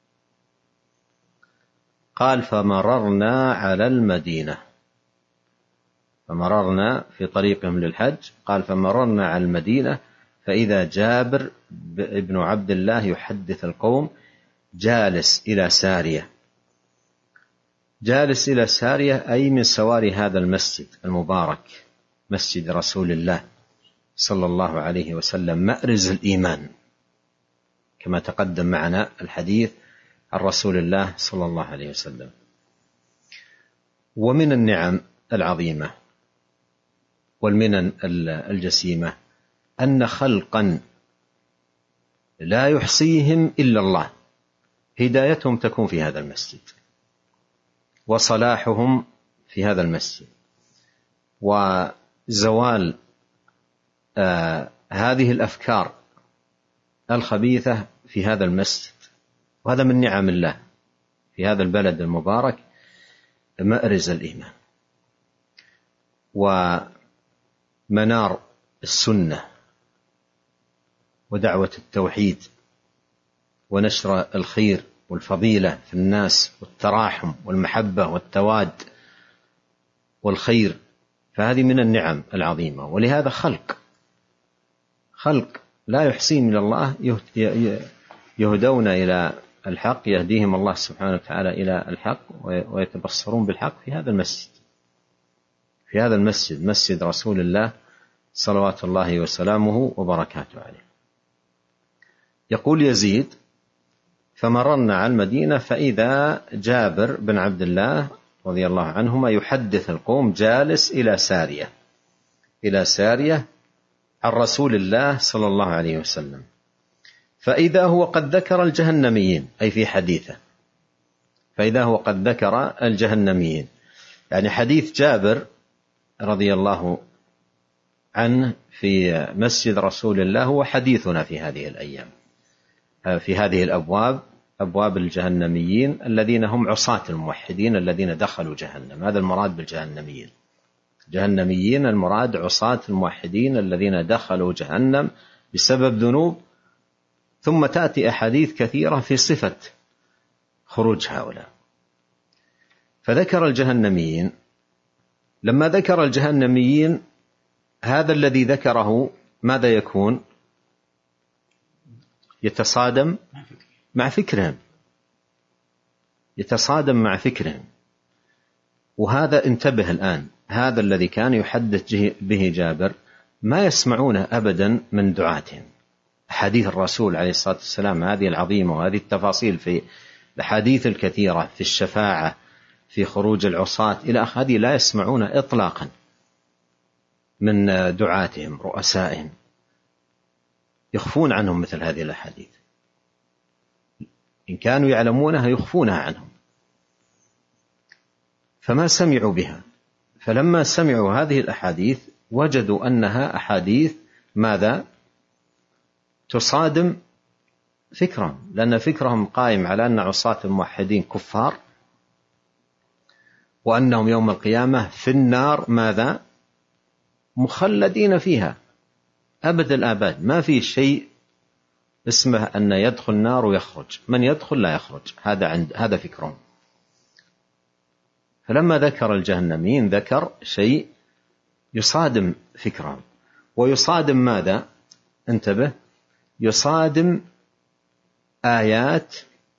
قال: فمررنا على المدينة. فمررنا في طريقهم للحج. قال: فمررنا على المدينة فإذا جابر بن عبد الله يحدث القوم جالس إلى سارية. جالس إلى سارية أي من سواري هذا المسجد المبارك، مسجد رسول الله صلى الله عليه وسلم، مأرز الإيمان، كما تقدم معنا الحديث عن رسول الله صلى الله عليه وسلم. ومن النعم العظيمة والمنن الجسيمة أن خلقا لا يحصيهم إلا الله هدايتهم تكون في هذا المسجد، وصلاحهم في هذا المسجد، وزوال هذه الأفكار الخبيثة في هذا المسجد. وهذا من نعم الله في هذا البلد المبارك، مأرز الإيمان ومنار السنة ودعوة التوحيد ونشر الخير والفضيلة في الناس والتراحم والمحبة والتواد والخير. فهذه من النعم العظيمة. ولهذا خلق لا يحصيهم إلى الله يهدون إلى الحق، يهديهم الله سبحانه وتعالى إلى الحق ويتبصرون بالحق في هذا المسجد، في هذا المسجد، مسجد رسول الله صلوات الله وسلامه وبركاته عليه. يقول يزيد: فمررنا على المدينة فإذا جابر بن عبد الله رضي الله عنهما يحدث القوم جالس إلى سارية عن رسول الله صلى الله عليه وسلم، فإذا هو قد ذكر الجهنميين، أي في حديثه، فإذا هو قد ذكر الجهنميين. يعني حديث جابر رضي الله عنه في مسجد رسول الله هو حديثنا في هذه الأيام، في هذه الأبواب، أبواب الجهنميين الذين هم عصاة الموحدين الذين دخلوا جهنم. هذا المراد بالجهنميين. جهنميين المراد عصاة الموحدين الذين دخلوا جهنم بسبب ذنوب، ثم تأتي أحاديث كثيرة في صفة خروج هؤلاء. فذكر الجهنميين. لما ذكر الجهنميين هذا الذي ذكره ماذا يكون؟ يتصادم مع فكرهم، يتصادم مع فكرهم. وهذا انتبه الآن، هذا الذي كان يحدث به جابر ما يسمعونه أبدا من دعاتهم. حديث الرسول عليه الصلاة والسلام هذه العظيمة وهذه التفاصيل في الحديث الكثيرة في الشفاعة في خروج العصاة إلى آخره، هذه لا يسمعون إطلاقا من دعاتهم رؤسائهم، يخفون عنهم مثل هذه الأحاديث، إن كانوا يعلمونها يخفونها عنهم، فما سمعوا بها. فلما سمعوا هذه الأحاديث وجدوا أنها أحاديث ماذا؟ تصادم فكرهم، لأن فكرهم قائم على أن عصاة الموحدين كفار، وأنهم يوم القيامة في النار ماذا؟ مخلدين فيها أبد الآباد، ما في شيء اسمه أن يدخل النار ويخرج، من يدخل لا يخرج، هذا فكرهم. فلما ذكر الجهنميين ذكر شيء يصادم فكرهم، ويصادم ماذا؟ انتبه، يصادم آيات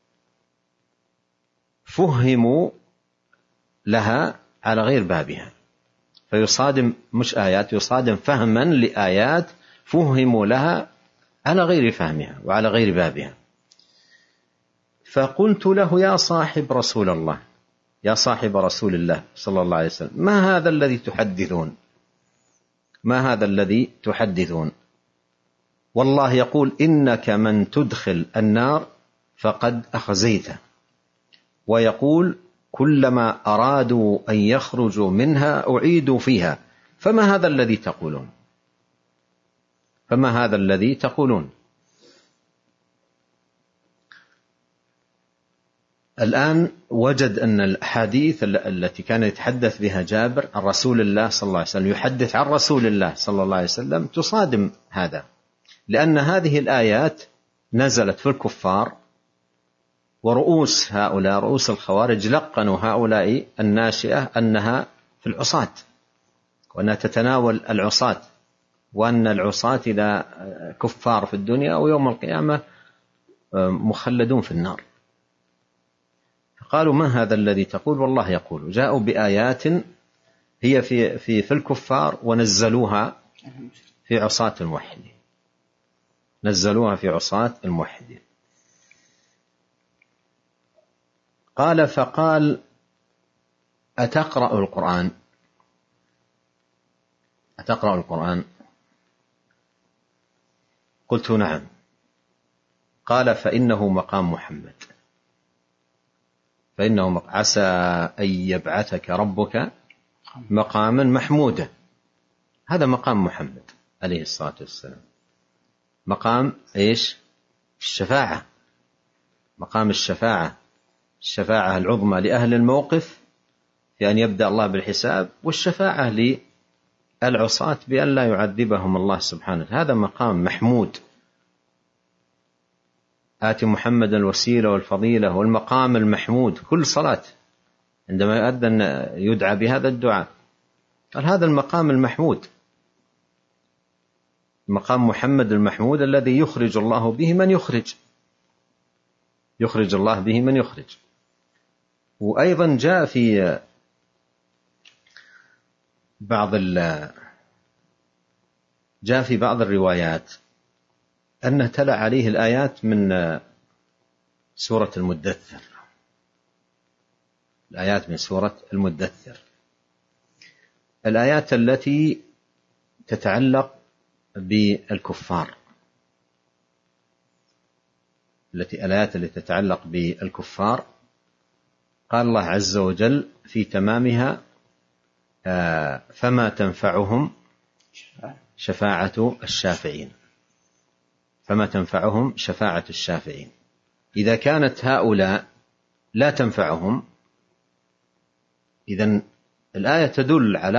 فهموا لها على غير بابها. فيصادم مش آيات، يصادم فهما لآيات فهموا لها على غير فهمها وعلى غير بابها. فقلت له يا صاحب رسول الله، يا صاحب رسول الله صلى الله عليه وسلم، ما هذا الذي تحدثون؟ ما هذا الذي تحدثون؟ والله يقول إنك من تدخل النار فقد أخزيته، ويقول كلما أرادوا أن يخرجوا منها أعيدوا فيها، فما هذا الذي تقولون؟ فما هذا الذي تقولون؟ الآن وجد أن الأحاديث التي كان يتحدث بها جابر عن رسول الله صلى الله عليه وسلم، يحدث عن رسول الله صلى الله عليه وسلم، تصادم هذا، لأن هذه الآيات نزلت في الكفار، ورؤوس هؤلاء رؤوس الخوارج لقنوا هؤلاء الناشئة أنها في العصاة، وأنها تتناول العصاة، وأن العصاة إذا كفار في الدنيا ويوم القيامة مخلدون في النار. قالوا ما هذا الذي تقول؟ والله يقول. جاءوا بآيات هي في الكفار ونزلوها في عصاة الموحدين، نزلوها في عصاة الموحدين. قال فقال أتقرأ القرآن؟ أتقرأ القرآن؟ قلت نعم. قال فإنه مقام محمد، فإنه عسى أن يبعثك ربك مقاما محمودا. هذا مقام محمد عليه الصلاة والسلام، مقام إيش؟ الشفاعة، مقام الشفاعة، الشفاعة العظمى لأهل الموقف في أن يبدأ الله بالحساب، والشفاعة للعصاة بأن لا يعذبهم الله سبحانه. هذا مقام محمود. آتي محمد الوسيلة والفضيلة والمقام المحمود. كل صلاة عندما يؤذن يدعى بهذا الدعاء، قال هذا المقام المحمود، مقام محمد المحمود الذي يخرج الله به من يخرج، يخرج الله به من يخرج. وأيضا جاء في بعض الروايات أنه تلا عليه الآيات من سورة المدثر، الآيات من سورة المدثر. الآيات التي تتعلق بالكفار، الآيات التي تتعلق بالكفار قال الله عز وجل في تمامها: فما تنفعهم شفاعة الشافعين. فما تنفعهم شفاعة الشافعين. إذا كانت هؤلاء لا تنفعهم، إذن الآية تدل على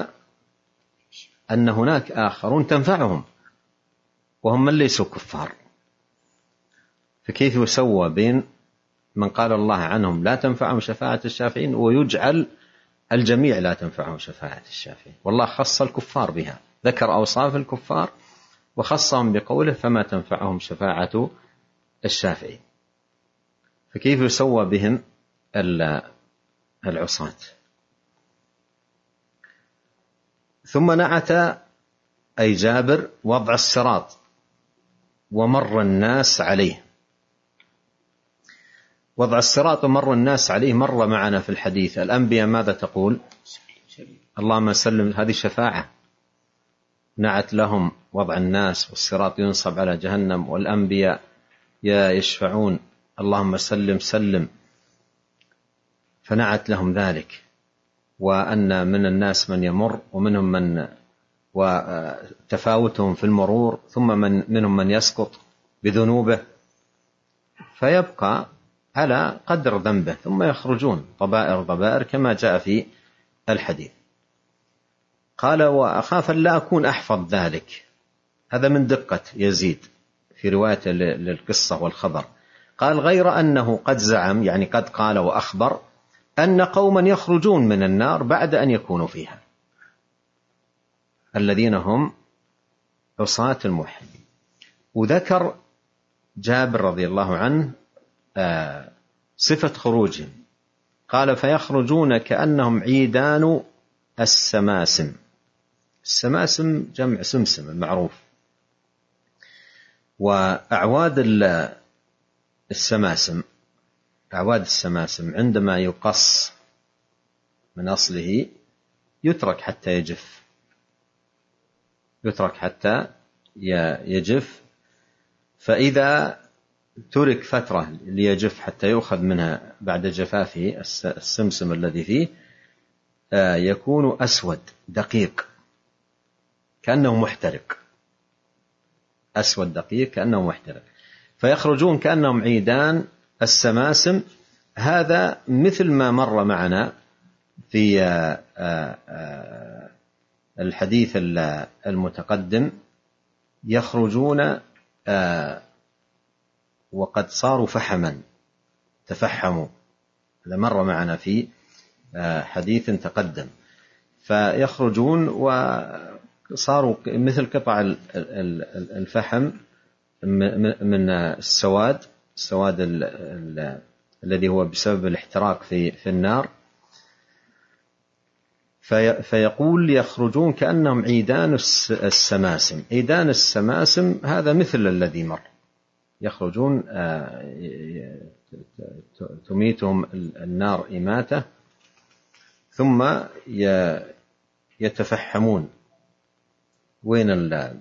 أن هناك آخرون تنفعهم وهم من ليسوا كفار. فكيف يسوى بين من قال الله عنهم لا تنفعهم شفاعة الشافعين ويجعل الجميع لا تنفعهم شفاعة الشافعين؟ والله خص الكفار بها، ذكر أوصاف الكفار وخصهم بقوله فما تنفعهم شفاعة الشافعين. فكيف يسوى بهم العصاة؟ ثم نعت أي جابر وضع الصراط ومر الناس عليه. وضع الصراط ومر الناس عليه مر معنا في الحديث. الأنبياء ماذا تقول؟ اللهم سلم. هذه شفاعة. نعت لهم وضع الناس والصراط ينصب على جهنم، والأنبياء يشفعون اللهم سلم سلم، فنعت لهم ذلك، وأن من الناس من يمر ومنهم من وتفاوتهم في المرور، ثم منهم من يسقط بذنوبه فيبقى على قدر ذنبه ثم يخرجون ضبائر ضبائر كما جاء في الحديث. قال وأخاف أن لا أكون أحفظ ذلك. هذا من دقة يزيد في رواية للقصة والخبر. قال غير أنه قد زعم، يعني قد قال وأخبر، أن قوما يخرجون من النار بعد أن يكونوا فيها، الذين هم عصاة الموحدين. وذكر جابر رضي الله عنه صفة خروجهم، قال فيخرجون كأنهم عيدان السماسم. السماسم جمع سمسم المعروف. وأعواد السماسم، أعواد السماسم عندما يقص من أصله يترك حتى يجف، يترك حتى يجف. فإذا ترك فترة ليجف حتى يؤخذ منها بعد جفافه السمسم الذي فيه يكون أسود دقيق كأنه محترق، أسود دقيق كأنه محترق. فيخرجون كأنهم عيدان السماسم. هذا مثل ما مر معنا في الحديث المتقدم، يخرجون وقد صاروا فحما، تفحموا. هذا مر معنا في حديث تقدم. فيخرجون وصاروا مثل قطع الفحم من السواد الذي هو بسبب الاحتراق في النار. فيقول يخرجون كأنهم عيدان السماسم. عيدان السماسم هذا مثل الذي مر، يخرجون تميتهم النار إماتة ثم يتفحمون. وين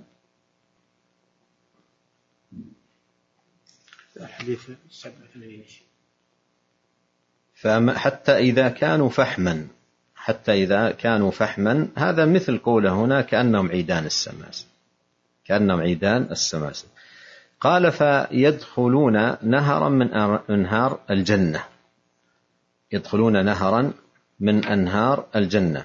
الحديث 7 حتى إذا كانوا فحما، حتى إذا كانوا فحما، هذا مثل قوله هنا كأنهم عيدان السماسم، كأنهم عيدان السماسم. قال فيدخلون نهرا من أنهار الجنة، يدخلون نهرا من أنهار الجنة.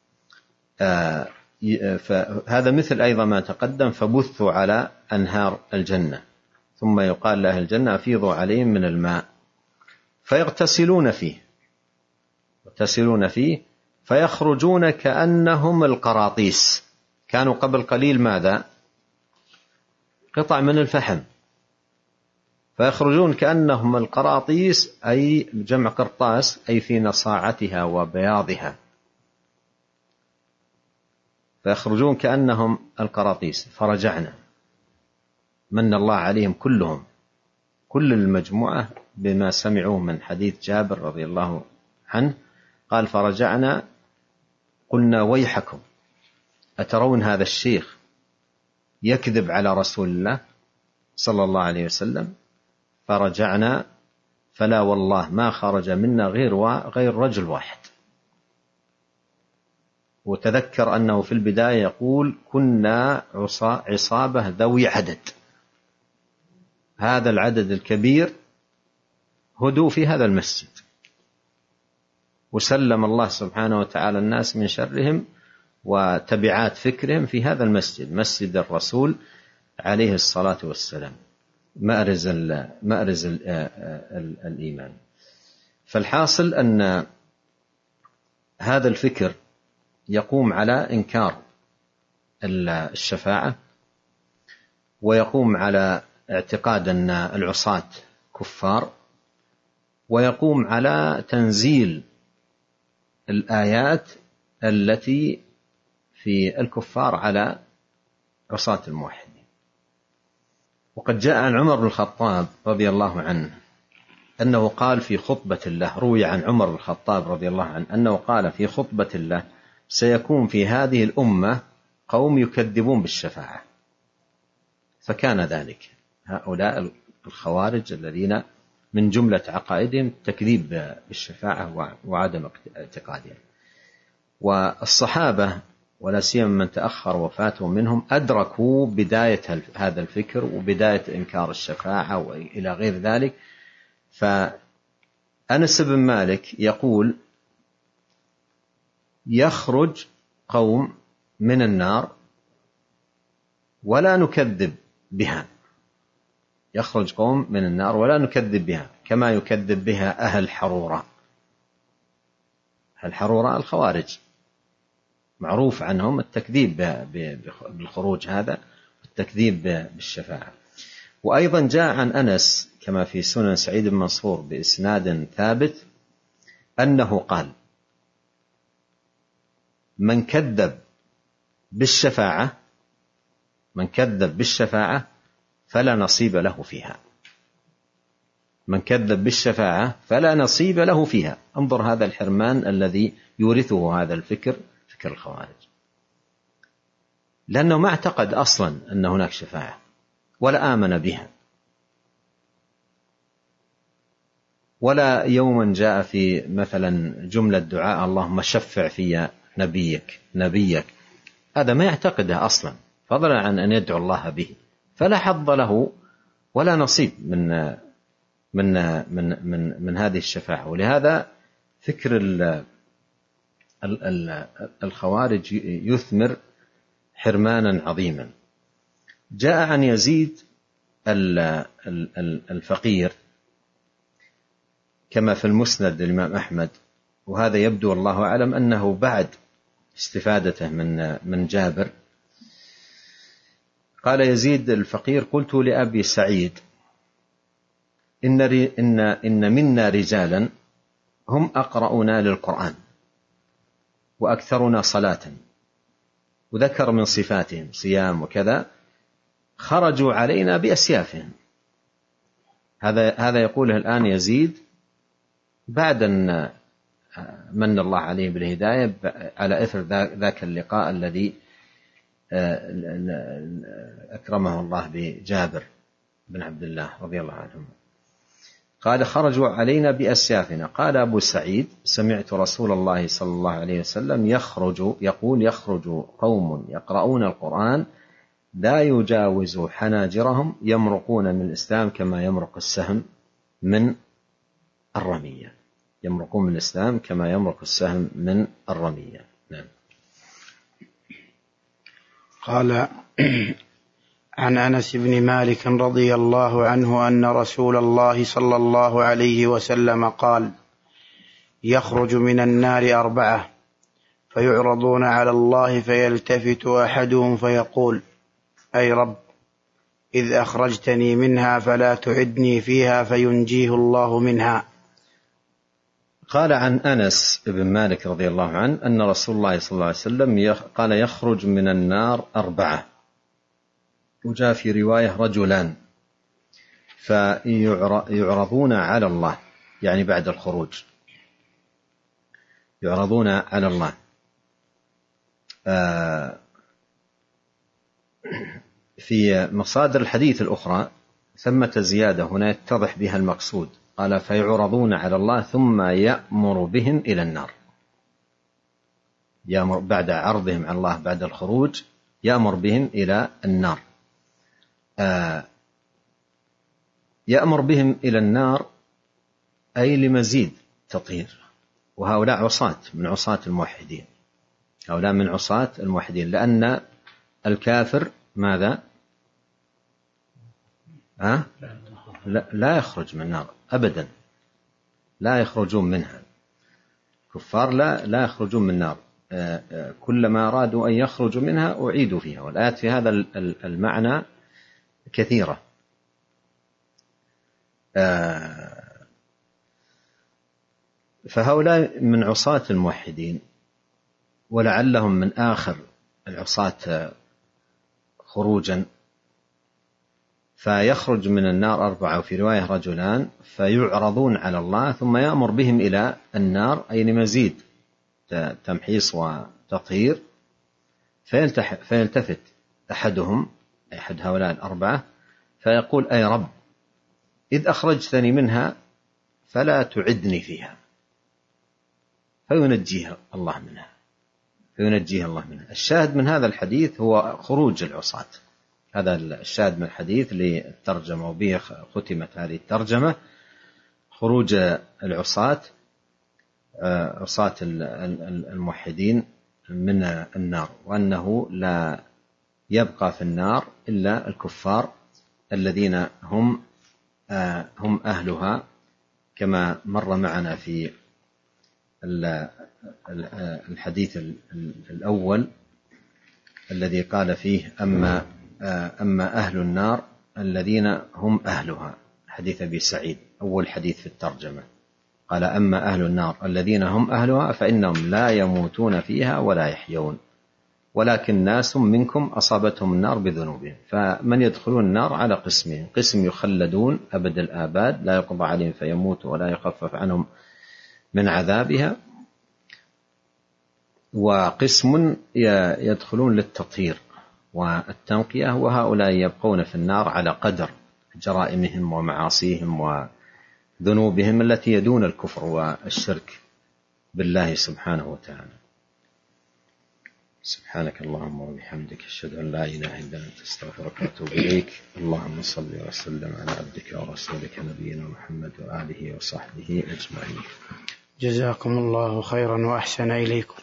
فهذا مثل أيضا ما تقدم، فبثوا على أنهار الجنة، ثم يقال لأهل الجنة أفيضوا عليهم من الماء فيغتسلون فيه، يغتسلون فيه فيخرجون كأنهم القراطيس. كانوا قبل قليل ماذا؟ قطع من الفحم. فيخرجون كأنهم القراطيس، أي جمع قرطاس، أي في نصاعتها وبياضها. فيخرجون كأنهم القراطيس. فرجعنا، من الله عليهم كلهم، كل المجموعة بما سمعوا من حديث جابر رضي الله عنه قال فرجعنا قلنا ويحكم أترون هذا الشيخ يكذب على رسول الله صلى الله عليه وسلم؟ فرجعنا فلا والله ما خرج منا غير رجل واحد. وتذكر أنه في البداية يقول كنا عصابة ذوي عدد، هذا العدد الكبير هدوا في هذا المسجد، وسلم الله سبحانه وتعالى الناس من شرهم وتبعات فكرهم في هذا المسجد، مسجد الرسول عليه الصلاة والسلام، مأرز الإيمان. فالحاصل أن هذا الفكر يقوم على إنكار الشفاعة، ويقوم على اعتقاد أن العصاة كفار، ويقوم على تنزيل الآيات التي في الكفار على عصاة الموحدين. وقد جاء عن عمر بن الخطاب رضي الله عنه أنه قال في خطبة الله، روي عن عمر بن الخطاب رضي الله عنه أنه قال في خطبة الله سيكون في هذه الأمة قوم يكذبون بالشفاعة، فكان ذلك. هؤلاء الخوارج الذين من جملة عقائدهم التكذيب بالشفاعة وعدم اعتقادها. والصحابة ولا سيما من تأخر وفاتهم منهم أدركوا بداية هذا الفكر وبداية إنكار الشفاعة وإلى غير ذلك. فأنس بن مالك يقول يخرج قوم من النار ولا نكذب بها، يخرج قوم من النار ولا نكذب بها كما يكذب بها أهل حرورة. الحرورة الخوارج معروف عنهم التكذيب بالخروج هذا، التكذيب بالشفاعة. وأيضا جاء عن أنس كما في سنن سعيد بن منصور بإسناد ثابت أنه قال من كذب بالشفاعة فلا نصيب له فيها، من كذب بالشفاعة فلا نصيب له فيها. انظر هذا الحرمان الذي يورثه هذا الفكر، فكر الخوارج، لأنه ما اعتقد أصلا أن هناك شفاعة ولا آمن بها، ولا يوما جاء في مثلا جملة دعاء اللهم شفع في نبيك، هذا ما يعتقده أصلا، فضلا عن أن يدعو الله به، فلا حظ له ولا نصيب من هذه الشفاعة. ولهذا فكر الخوارج يثمر حرمانا عظيما. جاء عن يزيد الفقير كما في المسند للإمام أحمد، وهذا يبدو الله أعلم أنه بعد استفادته من جابر. قال يزيد الفقير قلت لأبي سعيد إن منا رجالا هم أقرؤنا للقرآن وأكثرنا صلاة، وذكر من صفاتهم صيام وكذا، خرجوا علينا بأسيافهم. هذا يقوله الآن يزيد بعد أن من الله عليه بالهداية على إثر ذاك اللقاء الذي أكرمه الله بجابر بن عبد الله رضي الله عنهم. قال خرجوا علينا بأسيافنا. قال أبو سعيد سمعت رسول الله صلى الله عليه وسلم يخرج قوم يقرؤون القرآن لا يجاوز حناجرهم يمرقون من الإسلام كما يمرق السهم من الرمية، يمرقون من الإسلام كما يمرق السهم من الرمية. نعم. قال عن أنس بن مالك رضي الله عنه أن رسول الله صلى الله عليه وسلم قال يخرج من النار 4 فيعرضون على الله فيلتفت أحدهم فيقول أي رب إذ أخرجتني منها فلا تعدني فيها فينجيه الله منها. قال عن أنس بن مالك رضي الله عنه أن رسول الله صلى الله عليه وسلم قال يخرج من النار 4، وجاء في رواية رجلان، فيعرضون على الله يعني بعد الخروج يعرضون على الله. في مصادر الحديث الأخرى ثمة زيادة هنا يتضح بها المقصود، قال فيعرضون على الله ثم يأمر بهم إلى النار. يأمر بعد عرضهم على الله بعد الخروج يأمر بهم إلى النار. يأمر بهم إلى النار أي لمزيد تطهير، وهؤلاء عصاة من عصاة الموحدين، هؤلاء من عصاة الموحدين، لأن الكافر ماذا؟ لا يخرج من النار أبدا، لا يخرجون منها. كفار لا يخرجون من النار، كلما أرادوا أن يخرجوا منها أعيدوا فيها، والآيات في هذا المعنى كثيرة. فهؤلاء من عصاة الموحدين، ولعلهم من آخر العصاة خروجا، فيخرج من النار 4 وفي رواية رجلان، فيعرضون على الله ثم يأمر بهم إلى النار أي لمزيد تمحيص وتطهير. فيلتفت أحدهم، أحد هؤلاء 4، فيقول أي رب إذ أخرجتني منها فلا تعدني فيها، فينجيه الله منها. الشاهد من هذا الحديث هو خروج العصاة، هذا الشاهد من الحديث للترجمة، وبه ختمت هذه الترجمة، خروج العصاة، عصاة الموحدين من النار، وأنه لا يبقى في النار إلا الكفار الذين هم أهلها، كما مر معنا في الحديث الأول الذي قال فيه أما أهل النار الذين هم أهلها، حديث أبي سعيد أول حديث في الترجمة، قال أما أهل النار الذين هم أهلها فإنهم لا يموتون فيها ولا يحيون، ولكن ناس منكم أصابتهم النار بذنوبهم. فمن يدخلون النار على قسمين: قسم يخلدون أبد الآباد لا يقضى عليهم فيموتوا ولا يخفف عنهم من عذابها، وقسم يدخلون للتطهير والتنقية، وهؤلاء يبقون في النار على قدر جرائمهم ومعاصيهم وذنوبهم التي يدون الكفر والشرك بالله سبحانه وتعالى. سبحانك اللهم وبحمدك، أشهد أن لا إله إلا أنت، أستغفرك وأتوب إليك. اللهم صل وسلم على عبدك ورسولك نبينا محمد وآله وصحبه أجمعين. جزاكم الله خيرا وأحسن إليكم.